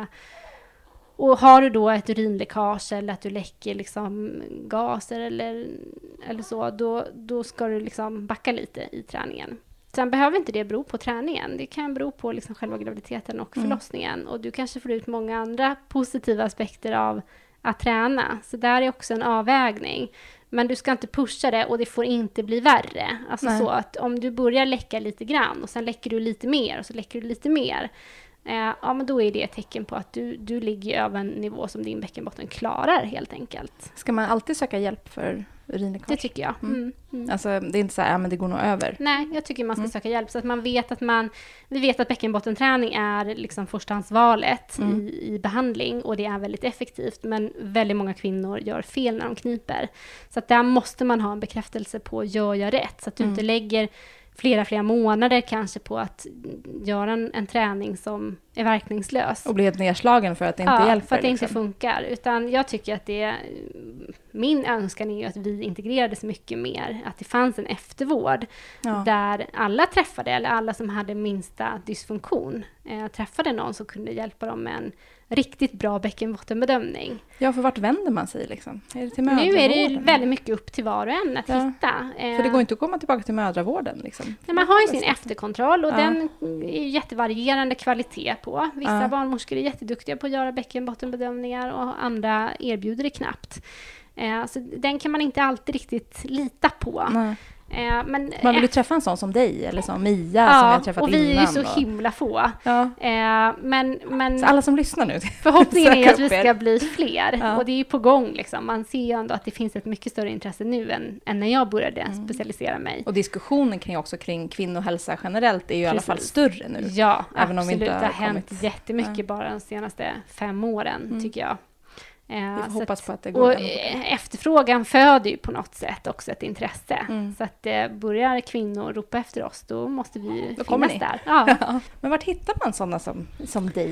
Och har du då ett urinläckage eller att du läcker liksom gaser eller så, då ska du liksom backa lite i träningen. Sen behöver inte det bero på träningen. Det kan bero på liksom själva graviditeten och förlossningen. Och du kanske får ut många andra positiva aspekter av att träna. Så där är också en avvägning. Men du ska inte pusha det och det får inte bli värre. Alltså så att om du börjar läcka lite grann och sen läcker du lite mer och så läcker du lite mer. Ja, men då är det ett tecken på att du ligger över en nivå som din bäckenbotten klarar helt enkelt. Ska man alltid söka hjälp för urinläckage? Det tycker jag. Alltså det är inte så här, men det går nog över. Nej, jag tycker man ska söka hjälp så att man vet att vi vet att bäckenbottenträning är liksom förstahandsvalet i behandling och det är väldigt effektivt, men väldigt många kvinnor gör fel när de kniper. Så att där måste man ha en bekräftelse på gör jag rätt, så att du inte lägger flera månader kanske på att göra en träning som är verkningslös. Och bli helt nedslagen för att det inte hjälper. För att det liksom inte funkar. Utan jag tycker att min önskan är ju att vi integrerades mycket mer. Att det fanns en eftervård där alla träffade, eller alla som hade minsta dysfunktion träffade någon som kunde hjälpa dem med en riktigt bra bäckenbottenbedömning. Ja, för vart vänder man sig liksom? Är det till mödravården? Nu är det ju väldigt mycket upp till var och en att hitta. För det går inte att komma tillbaka till mödravården liksom. Nej, man har ju sin efterkontroll och den är ju jättevarierande kvalitet på. Vissa barnmorskor är jätteduktiga på att göra bäckenbottenbedömningar och andra erbjuder det knappt. Så den kan man inte alltid riktigt lita på. Men man vill ju träffa en sån som dig eller som Mia som jag träffat innan. Och vi är ju så himla få. Men så alla som lyssnar nu. Förhoppningen är att vi ska bli fler. Och det är ju på gång liksom. Man ser ju ändå att det finns ett mycket större intresse nu än när jag började specialisera mig. Och diskussionen kring också kring kvinnohälsa generellt är ju i alla fall större nu. Ja, även absolut. Om vi inte det har hänt jättemycket bara de senaste 5 åren tycker jag. Vi får hoppas på att det går. Och efterfrågan föder ju på något sätt också ett intresse. Så att börjar kvinnor ropa efter oss, då måste vi ju finnas där. Ja. Men vart hittar man sådana som dig?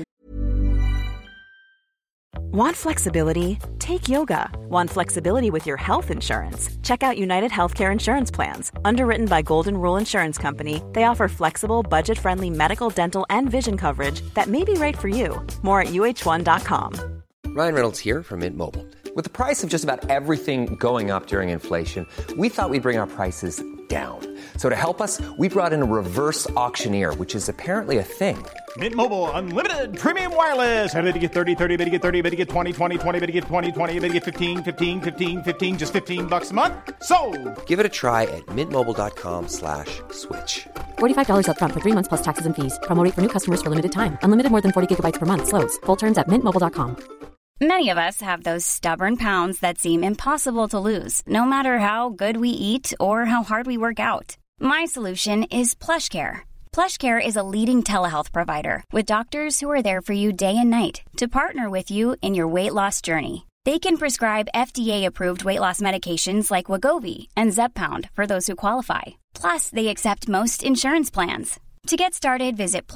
Want flexibility? Take yoga. Want flexibility with your health insurance? Check out United Healthcare Insurance Plans. Underwritten by Golden Rule Insurance Company, they offer flexible, budget-friendly medical, dental, and vision coverage that may be right for you. More at uh1.com. Ryan Reynolds here from Mint Mobile. With the price of just about everything going up during inflation, we thought we'd bring our prices down. So to help us, we brought in a reverse auctioneer, which is apparently a thing. Mint Mobile Unlimited Premium Wireless. How to get 30, 30, bit to get 30, bit to get 20, 20, 20, bit to get 20, 20, bit to get 15, 15, 15, 15, just $15 a month? Sold! Give it a try at mintmobile.com/switch. $45 up front for 3 months plus taxes and fees. Promo rate for new customers for limited time. Unlimited more than 40 gigabytes per month. Slows full terms at mintmobile.com. Many of us have those stubborn pounds that seem impossible to lose, no matter how good we eat or how hard we work out. My solution is PlushCare. PlushCare is a leading telehealth provider with doctors who are there for you day and night to partner with you in your weight loss journey. They can prescribe FDA-approved weight loss medications like Wegovy and Zepbound for those who qualify. Plus, they accept most insurance plans. To get started, visit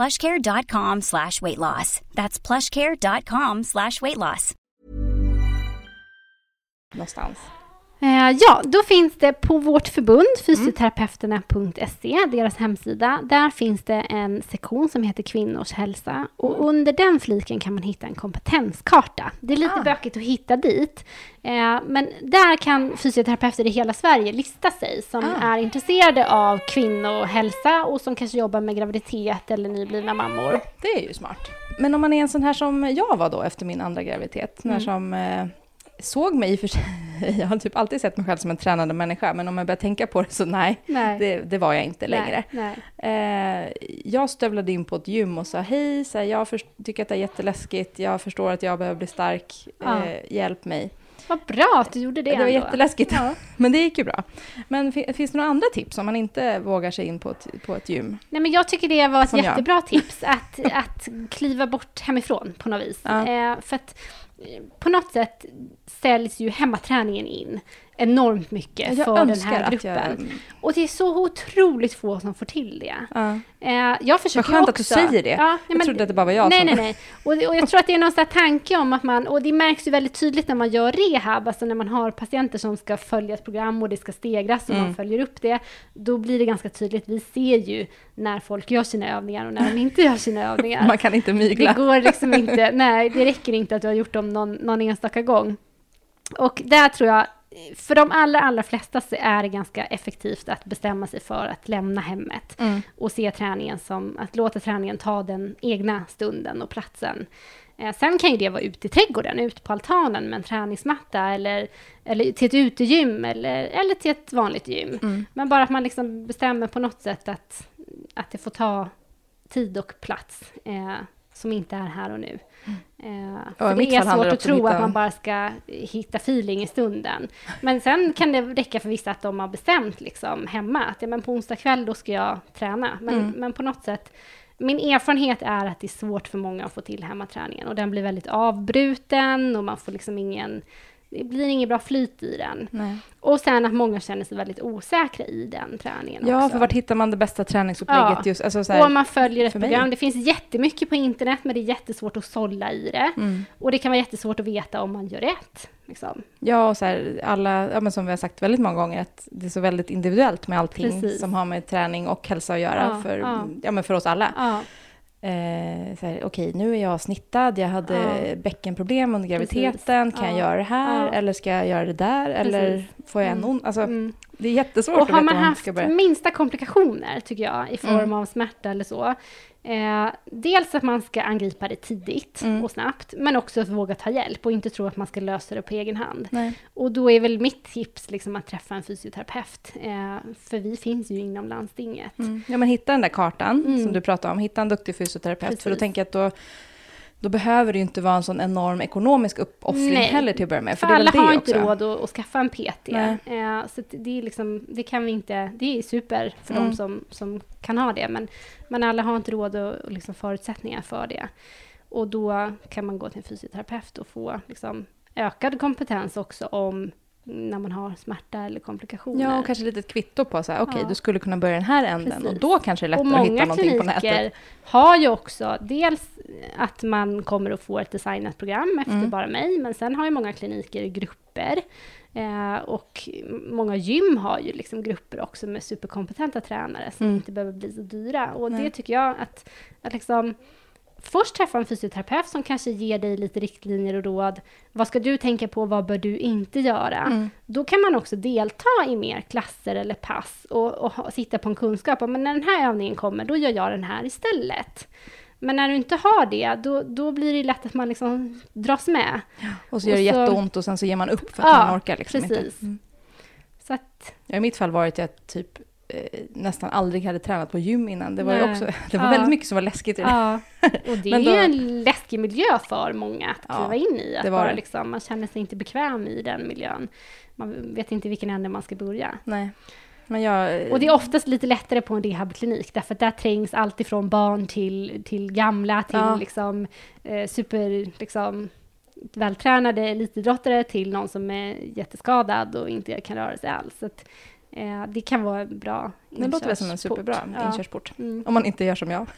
plushcare.com/weightloss. That's plushcare.com/weightloss. någonstans? Ja, då finns det på vårt förbund, fysioterapeuterna.se, deras hemsida. Där finns det en sektion som heter kvinnors hälsa. Och under den fliken kan man hitta en kompetenskarta. Det är lite bökigt att hitta dit. Men där kan fysioterapeuter i hela Sverige lista sig som är intresserade av kvinnohälsa och som kanske jobbar med graviditet eller nyblivna mammor. Det är ju smart. Men om man är en sån här som jag var då efter min andra graviditet, när som såg mig i för sig, jag har typ alltid sett mig själv som en tränande människa, men om jag börjar tänka på det så nej. Det var jag inte längre. Jag stövlade in på ett gym och sa hej, så här, jag tycker att det är jätteläskigt, jag förstår att jag behöver bli stark, hjälp mig. Vad bra att du gjorde det. Det var jätteläskigt, men det gick ju bra. Men finns det några andra tips om man inte vågar sig in på ett gym? Nej, men jag tycker det var ett jättebra tips att kliva bort hemifrån på något vis. För att på något sätt säljs ju hemmaträningen in enormt mycket för den här gruppen. Och det är så otroligt få som får till det. Jag försöker vad skönt också. Att du säger det. Jag trodde att det bara var jag som... Nej. Och jag tror att det är någon sån här tanke om att man, och det märks ju väldigt tydligt när man gör rehab, alltså när man har patienter som ska följa ett program och det ska stegras och man följer upp det, då blir det ganska tydligt. Vi ser ju när folk gör sina övningar och när de inte gör sina övningar. Man kan inte mygla. Det går liksom inte, nej, det räcker inte att du har gjort dem någon enstaka gång. Och där tror jag, för de allra flesta så är det ganska effektivt att bestämma sig för att lämna hemmet och se träningen som, att låta träningen ta den egna stunden och platsen. Sen kan ju det vara ute i trädgården, ut på altanen med en träningsmatta eller till ett utegym eller till ett vanligt gym. Men bara att man liksom bestämmer på något sätt att det får ta tid och plats som inte är här och nu. För det är svårt att tro att man bara ska hitta feeling i stunden. Men sen kan det räcka för vissa att de har bestämt liksom hemma att men på onsdag kväll då ska jag träna. Men på något sätt, min erfarenhet är att det är svårt för många att få till hemmaträningen. Och den blir väldigt avbruten och man får liksom det blir ingen bra flyt i den. Nej. Och sen att många känner sig väldigt osäkra i den träningen också. Ja, för vart hittar man det bästa träningsupplägget? Just, alltså så här, och man följer ett program. Det finns jättemycket på internet, men det är jättesvårt att sålla i det. Och det kan vara jättesvårt att veta om man gör rätt. Liksom. Ja, och så här, men som vi har sagt väldigt många gånger, att det är så väldigt individuellt med allting som har med träning och hälsa att göra för oss alla. Ja. Okej, nu är jag snittad, jag hade bäckenproblem under graviditeten, kan jag göra det här eller ska jag göra det där eller får jag en det är jättesvårt och att veta har man haft minsta komplikationer tycker jag i form av smärta eller så, dels att man ska angripa det tidigt och snabbt, men också att våga ta hjälp och inte tro att man ska lösa det på egen hand. Nej. Och då är väl mitt tips liksom att träffa en fysioterapeut, för vi finns ju inom landstinget. Ja, men hitta den där kartan som du pratade om, hitta en duktig fysioterapeut. Precis. För då tänker jag att då behöver det ju inte vara en sån enorm ekonomisk uppoffring heller till att börja med. För alla det har inte råd att skaffa en PT. Så det är liksom, det kan vi inte, det är super för de som kan ha det. Men alla har inte råd och liksom förutsättningar för det. Och då kan man gå till en fysioterapeut och få liksom ökad kompetens också om när man har smärta eller komplikationer. Ja, och kanske lite kvitto på så här, okej, du skulle kunna börja den här änden. Precis. Och då kanske det är lättare att hitta någonting på nätet. Och många kliniker har ju också dels att man kommer att få ett designat program efter bara mig, men sen har ju många kliniker grupper. Och många gym har ju liksom grupper också med superkompetenta tränare som inte behöver bli så dyra. Och det tycker jag att liksom först träffa en fysioterapeut som kanske ger dig lite riktlinjer och råd. Vad ska du tänka på? Vad bör du inte göra? Då kan man också delta i mer klasser eller pass och sitta på en kunskap. Men när den här övningen kommer, då gör jag den här istället. Men när du inte har det, då blir det lätt att man liksom dras med. Och så gör det jätteont och sen så ger man upp för att man orkar liksom precis. Inte. Så att, i mitt fall var det att jag typ nästan aldrig hade tränat på gym innan. Det var ju också, det var väldigt mycket som var läskigt i det. Ja. Och det är ju en läskig miljö för många att kliva in i. Att det var bara liksom, man känner sig inte bekväm i den miljön. Man vet inte vilken ände man ska börja. Nej. Och det är oftast lite lättare på en rehabklinik, därför att där trängs allt ifrån barn till gamla, till liksom, super liksom, vältränade elitidrottare till någon som är jätteskadad och inte kan röra sig alls. Så att, det kan vara en bra inkörsport. Det låter väl som en superbra inkörsport. Om man inte gör som jag.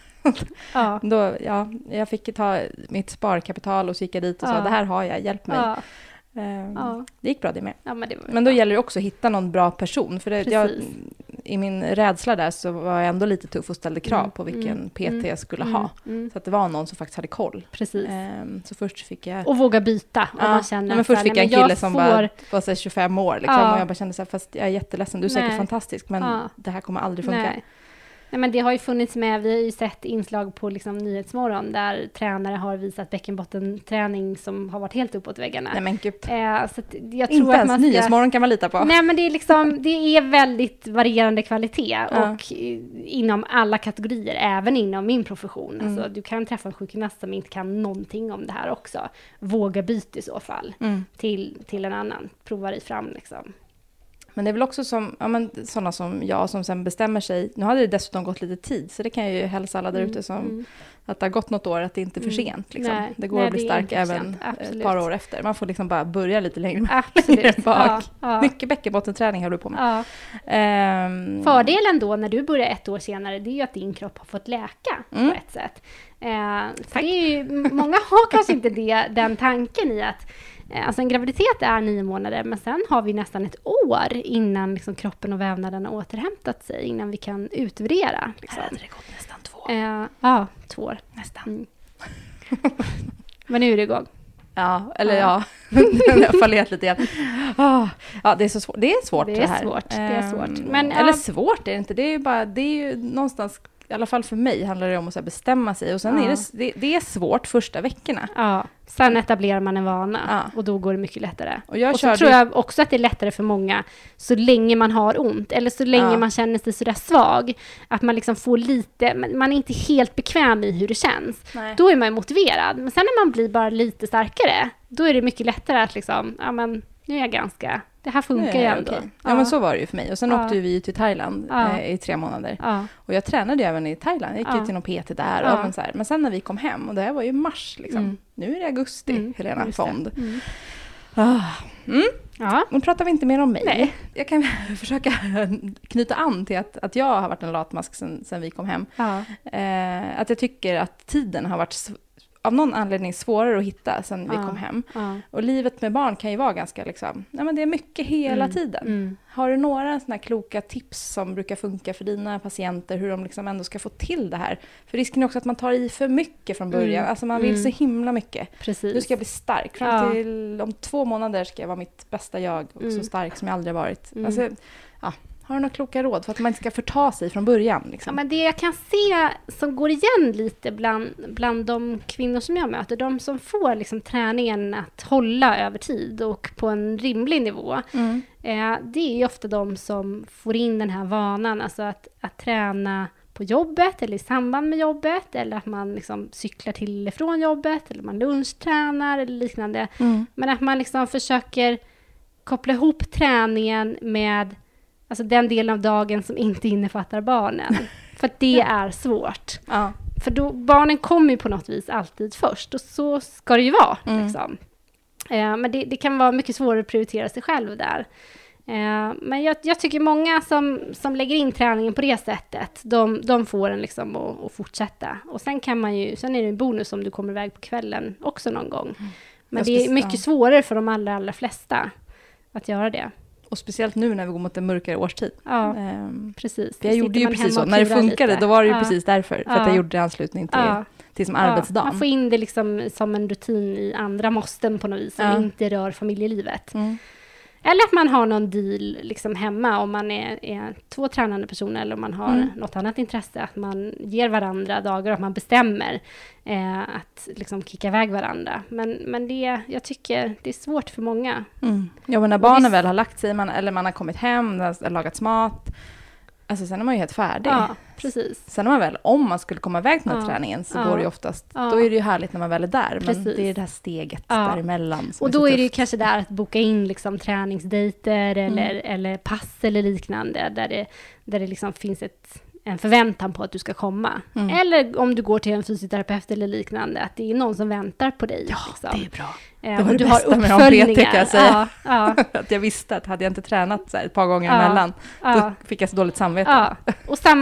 Jag fick ta mitt sparkapital och så gick jag dit och sa, det här har jag, hjälp mig. Det gick bra det med. Ja, men då gäller det också att hitta någon bra person. För i min rädsla där så var jag ändå lite tuff och ställde krav på vilken PT jag skulle ha. Så att det var någon som faktiskt hade koll. Precis. Så först fick jag... Och våga byta om man känner... Men först fick jag en kille som var så 25 år. Liksom, och jag bara kände så här, fast jag är jätteledsen. Du är säkert fantastisk, men det här kommer aldrig funka. Nej, men det har ju funnits med, vi har ju sett inslag på liksom Nyhetsmorgon där tränare har visat bäckenbottenträning som har varit helt uppåt väggarna. Nej men gud. Så att jag tror inte att ens man ska... Nyhetsmorgon kan man lita på. Nej, men det är liksom, det är väldigt varierande kvalitet och inom alla kategorier, även inom min profession. Alltså, du kan träffa en sjukgymnast som inte kan någonting om det här också. Våga byta i så fall till en annan. Prova dig fram liksom. Men det är väl också som, sådana som jag som sen bestämmer sig. Nu hade det dessutom gått lite tid, så det kan jag ju hälsa alla där ute som att det har gått något år, att det inte är för sent. Liksom. Nej, det går att bli stark även ett par år efter. Man får liksom bara börja lite längre bak. Mycket bäckenbottenträning har du på med. Fördelen då när du börjar 1 år senare, det är ju att din kropp har fått läka på ett sätt. För det är ju, många har kanske inte den tanken i att alltså en graviditet är 9 månader, men sen har vi nästan ett år innan liksom kroppen och vävnaden har återhämtat sig, innan vi kan utvärdera. Liksom. Här hade det gått nästan 2 år. 2 år. Nästan. Men nu är det igång. Ja, eller jag har fallerat lite igen. Det är så svårt. Det är svårt det här. Det är svårt. Men, eller svårt är det inte. Det är ju någonstans, i alla fall för mig, handlar det om att bestämma sig. Och sen är det är svårt första veckorna. Ja, sen etablerar man en vana och då går det mycket lättare. Och så tror jag också att det är lättare för många så länge man har ont eller så länge man känner sig sådär svag. Att man liksom får lite, man är inte helt bekväm i hur det känns. Nej. Då är man motiverad. Men sen när man blir bara lite starkare, då är det mycket lättare att liksom, nu är jag ganska... Det här funkar ju ändå. Okay. Ja, men så var det ju för mig. Och sen åkte vi till Thailand i 3 månader. Och jag tränade ju även i Thailand. Jag gick ju till någon PT där. Men sen när vi kom hem, och det här var ju mars liksom. Nu är det augusti, Helena Fond. Nu pratar vi inte mer om mig. Nej. Jag kan försöka knyta an till att jag har varit en latmask sen vi kom hem. Att jag tycker att tiden har varit av någon anledning svårare att hitta sen vi kom hem. Och livet med barn kan ju vara ganska liksom, men det är mycket hela tiden. Har du några såna här kloka tips som brukar funka för dina patienter, hur de liksom ändå ska få till det här? För risken är också att man tar i för mycket från början. Alltså man vill så himla mycket. Precis. Nu ska jag bli stark. Fram till om 2 månader ska jag vara mitt bästa jag och så stark som jag aldrig har varit. Alltså, har du några kloka råd för att man inte ska förta sig från början? Liksom? Ja, men det jag kan se som går igen lite bland de kvinnor som jag möter, de som får liksom träningen att hålla över tid och på en rimlig nivå, det är ju ofta de som får in den här vanan, alltså att träna på jobbet eller i samband med jobbet, eller att man liksom cyklar till eller från jobbet, eller man lunchtränar eller liknande. Men att man liksom försöker koppla ihop träningen med alltså den delen av dagen som inte innefattar barnen. För att det är svårt. För då, barnen kommer ju på något vis alltid först. Och så ska det ju vara. Liksom. Men det kan vara mycket svårare att prioritera sig själv där. Men jag tycker många som lägger in träningen på det sättet, de får en liksom att fortsätta. Och sen är det en bonus om du kommer iväg på kvällen också någon gång. Men det är mycket svårare för de allra flesta att göra det. Och speciellt nu när vi går mot en mörkare årstid. Ja, precis. Jag gjorde ju precis så. När det funkade, då var det ju precis därför. För att jag gjorde det i anslutning till som arbetsdagen. Man får in det liksom som en rutin i andra måsten på något vis. Som inte rör familjelivet. Eller att man har någon deal liksom hemma om man är 2 tränande personer eller om man har något annat intresse. Att man ger varandra dagar och att man bestämmer att liksom kicka iväg varandra. Men jag tycker det är svårt för många. Ja, men när barnen väl har lagt sig eller man har kommit hem, har lagat mat. Alltså sen är man ju helt färdig. Ja, precis. Sen är man väl, om man skulle komma iväg med träningen så går det ju oftast, då är det ju härligt när man väl är där. Men det är det här steget däremellan. Och då är det ju kanske där att boka in liksom träningsdejter eller pass eller liknande. Där det liksom finns en förväntan på att du ska komma. Eller om du går till en fysioterapeut eller liknande, att det är någon som väntar på dig. Ja, liksom. det är bra. Det var det bästa med de PT, kan jag säga. Att jag visste att hade jag inte tränat så här ett par gånger emellan, då fick jag så dåligt samvete. Och samma med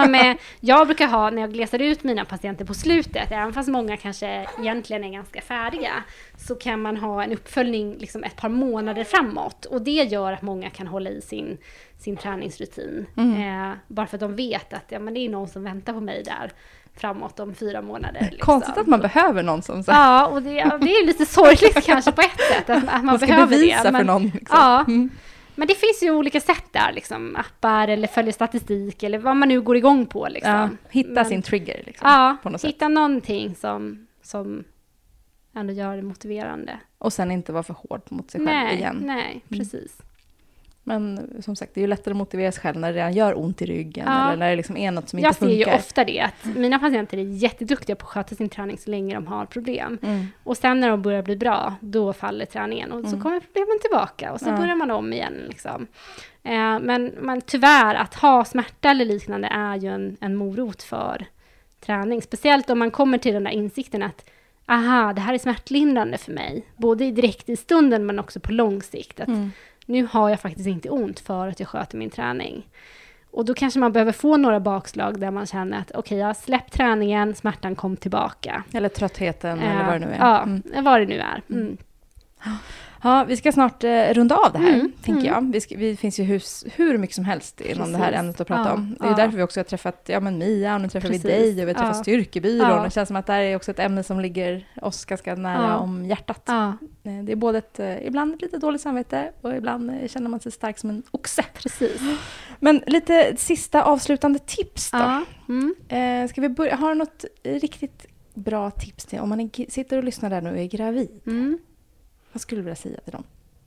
Jag brukar ha, när jag glesar ut mina patienter på slutet, även fast många kanske egentligen är ganska färdiga, så kan man ha en uppföljning liksom ett par månader framåt. Och det gör att många kan hålla i sin träningsrutin. Bara för att de vet att men det är någon som väntar på mig där framåt om 4 månader. Liksom. Konstigt att man behöver någon som sagt. Ja, och det är lite sorgligt kanske på ett sätt. Att man ska behöver bevisa det. för någon. Liksom. Ja, men det finns ju olika sätt där. Liksom, appar eller följa statistik eller vad man nu går igång på. Liksom. Ja, hitta sin trigger. Liksom, på något hitta sätt. någonting som ändå gör det motiverande. Och sen inte vara för hård mot sig själv igen. Nej, precis. Men som sagt, det är ju lättare att motivera sig själv när det redan gör ont i ryggen. Eller när det liksom är något som inte funkar. Jag ser ju ofta det, att mina patienter är jätteduktiga på att sköta sin träning så länge de har problem. Och sen när de börjar bli bra, då faller träningen. Och så kommer problemen tillbaka. Och så börjar man om igen. Liksom. Men tyvärr, att ha smärta eller liknande är ju en morot för träning. Speciellt om man kommer till den där insikten att det här är smärtlindrande för mig. Både direkt i stunden men också på lång sikt. Att nu har jag faktiskt inte ont för att jag sköter min träning. Och då kanske man behöver få några bakslag där man känner att okej, jag har släppt träningen, smärtan kom tillbaka. Eller tröttheten eller vad det nu är. Ja, vad det nu är. Ja, vi ska snart runda av det här, tänker jag. Vi finns ju hur mycket som helst inom det här ämnet att prata om. Det är därför vi också har träffat Mia, och nu träffar vi dig, och vi har träffat Styrkebyrån. Det känns som att det här är också ett ämne som ligger oss ganska nära om hjärtat. Det är både ibland ett lite dåligt samvete och ibland känner man sig stark som en oxe. Precis. Men lite sista avslutande tips då. Ska vi börja? Har du något riktigt bra tips till om man sitter och lyssnar där nu och är gravid? Vad skulle du vilja säga till dem?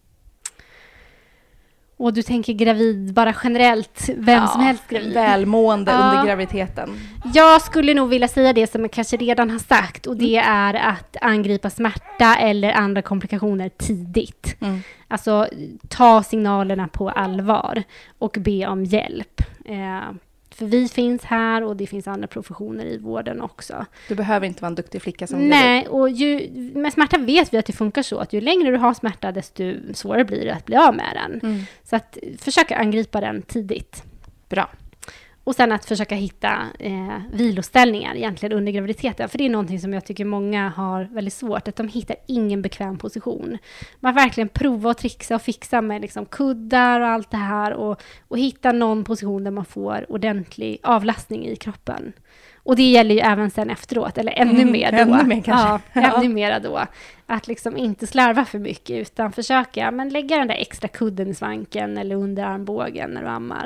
Och du tänker gravid bara generellt, vem som helst gravid? Välmående under graviditeten. Jag skulle nog vilja säga det som jag kanske redan har sagt. Och det är att angripa smärta eller andra komplikationer tidigt. Alltså ta signalerna på allvar och be om hjälp. För vi finns här och det finns andra professioner i vården också. Du behöver inte vara en duktig flicka som Nej, och med smärta vet vi att det funkar så. Att ju längre du har smärta, desto svårare blir det att bli av med den. Så att försöka angripa den tidigt. Bra. Och sen att försöka hitta viloställningar egentligen under graviditeten. För det är någonting som jag tycker många har väldigt svårt. Att de hittar ingen bekväm position. Man verkligen prova och trixa och fixa med liksom kuddar och allt det här. Och hitta någon position där man får ordentlig avlastning i kroppen. Och det gäller ju även sen efteråt. Eller ännu mer då. Ännu mer kanske. Ännu mer då. Att liksom inte slarva för mycket. Utan försöka lägga den där extra kudden i svanken. Eller under armbågen när du ammar.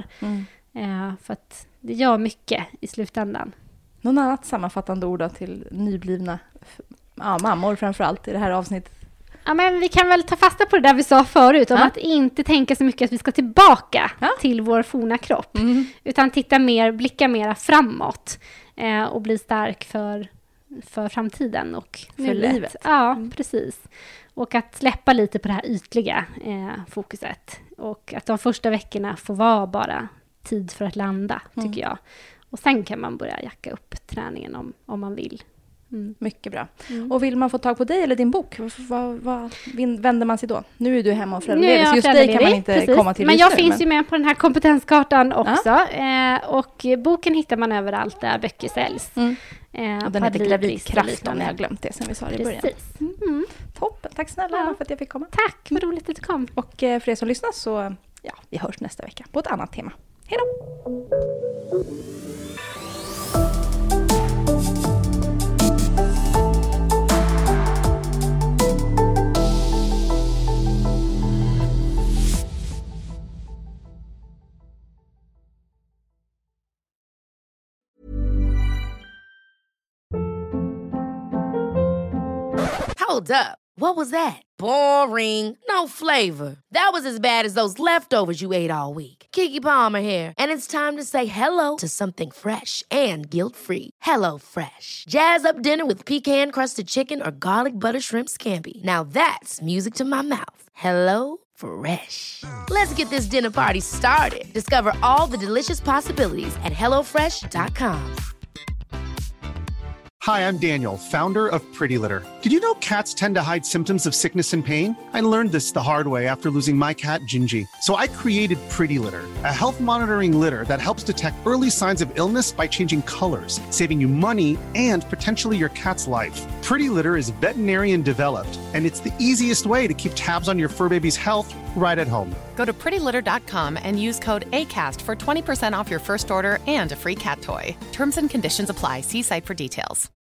För att det gör mycket i slutändan. Någon annat sammanfattande ord till nyblivna mammor framförallt i det här avsnittet? Ja, men vi kan väl ta fasta på det där vi sa förut. Om att inte tänka så mycket att vi ska tillbaka till vår forna kropp. Utan blicka mer framåt. Och bli stark för framtiden. Och för livet. Ja, precis. Och att släppa lite på det här ytliga fokuset. Och att de första veckorna får vara bara tid för att landa, tycker jag. Och sen kan man börja jacka upp träningen om man vill. Mycket bra. Och vill man få tag på dig eller din bok, vad vänder man sig då? Nu är du hemma och föräldraledig, så just dig kan man inte komma till. Men jag finns ju med på den här kompetenskartan också. Och boken hittar man överallt där böcker säljs. Och den heter Gravidkraft, om jag har glömt det som vi sa i början. Toppen, tack snälla Anna för att jag fick komma. Tack, vad roligt att du kom. Och för er som lyssnar så, vi hörs nästa vecka på ett annat tema. Hej då! Hold up. What was that? Boring. No flavor. That was as bad as those leftovers you ate all week. Keke Palmer here, and it's time to say hello to something fresh and guilt-free. Hello Fresh. Jazz up dinner with pecan-crusted chicken or garlic butter shrimp scampi. Now that's music to my mouth. Hello Fresh. Let's get this dinner party started. Discover all the delicious possibilities at hellofresh.com. Hi, I'm Daniel, founder of Pretty Litter. Did you know cats tend to hide symptoms of sickness and pain? I learned this the hard way after losing my cat, Gingy. So I created Pretty Litter, a health monitoring litter that helps detect early signs of illness by changing colors, saving you money and potentially your cat's life. Pretty Litter is veterinarian developed, and it's the easiest way to keep tabs on your fur baby's health right at home. Go to prettylitter.com and use code ACAST for 20% off your first order and a free cat toy. Terms and conditions apply. See site for details.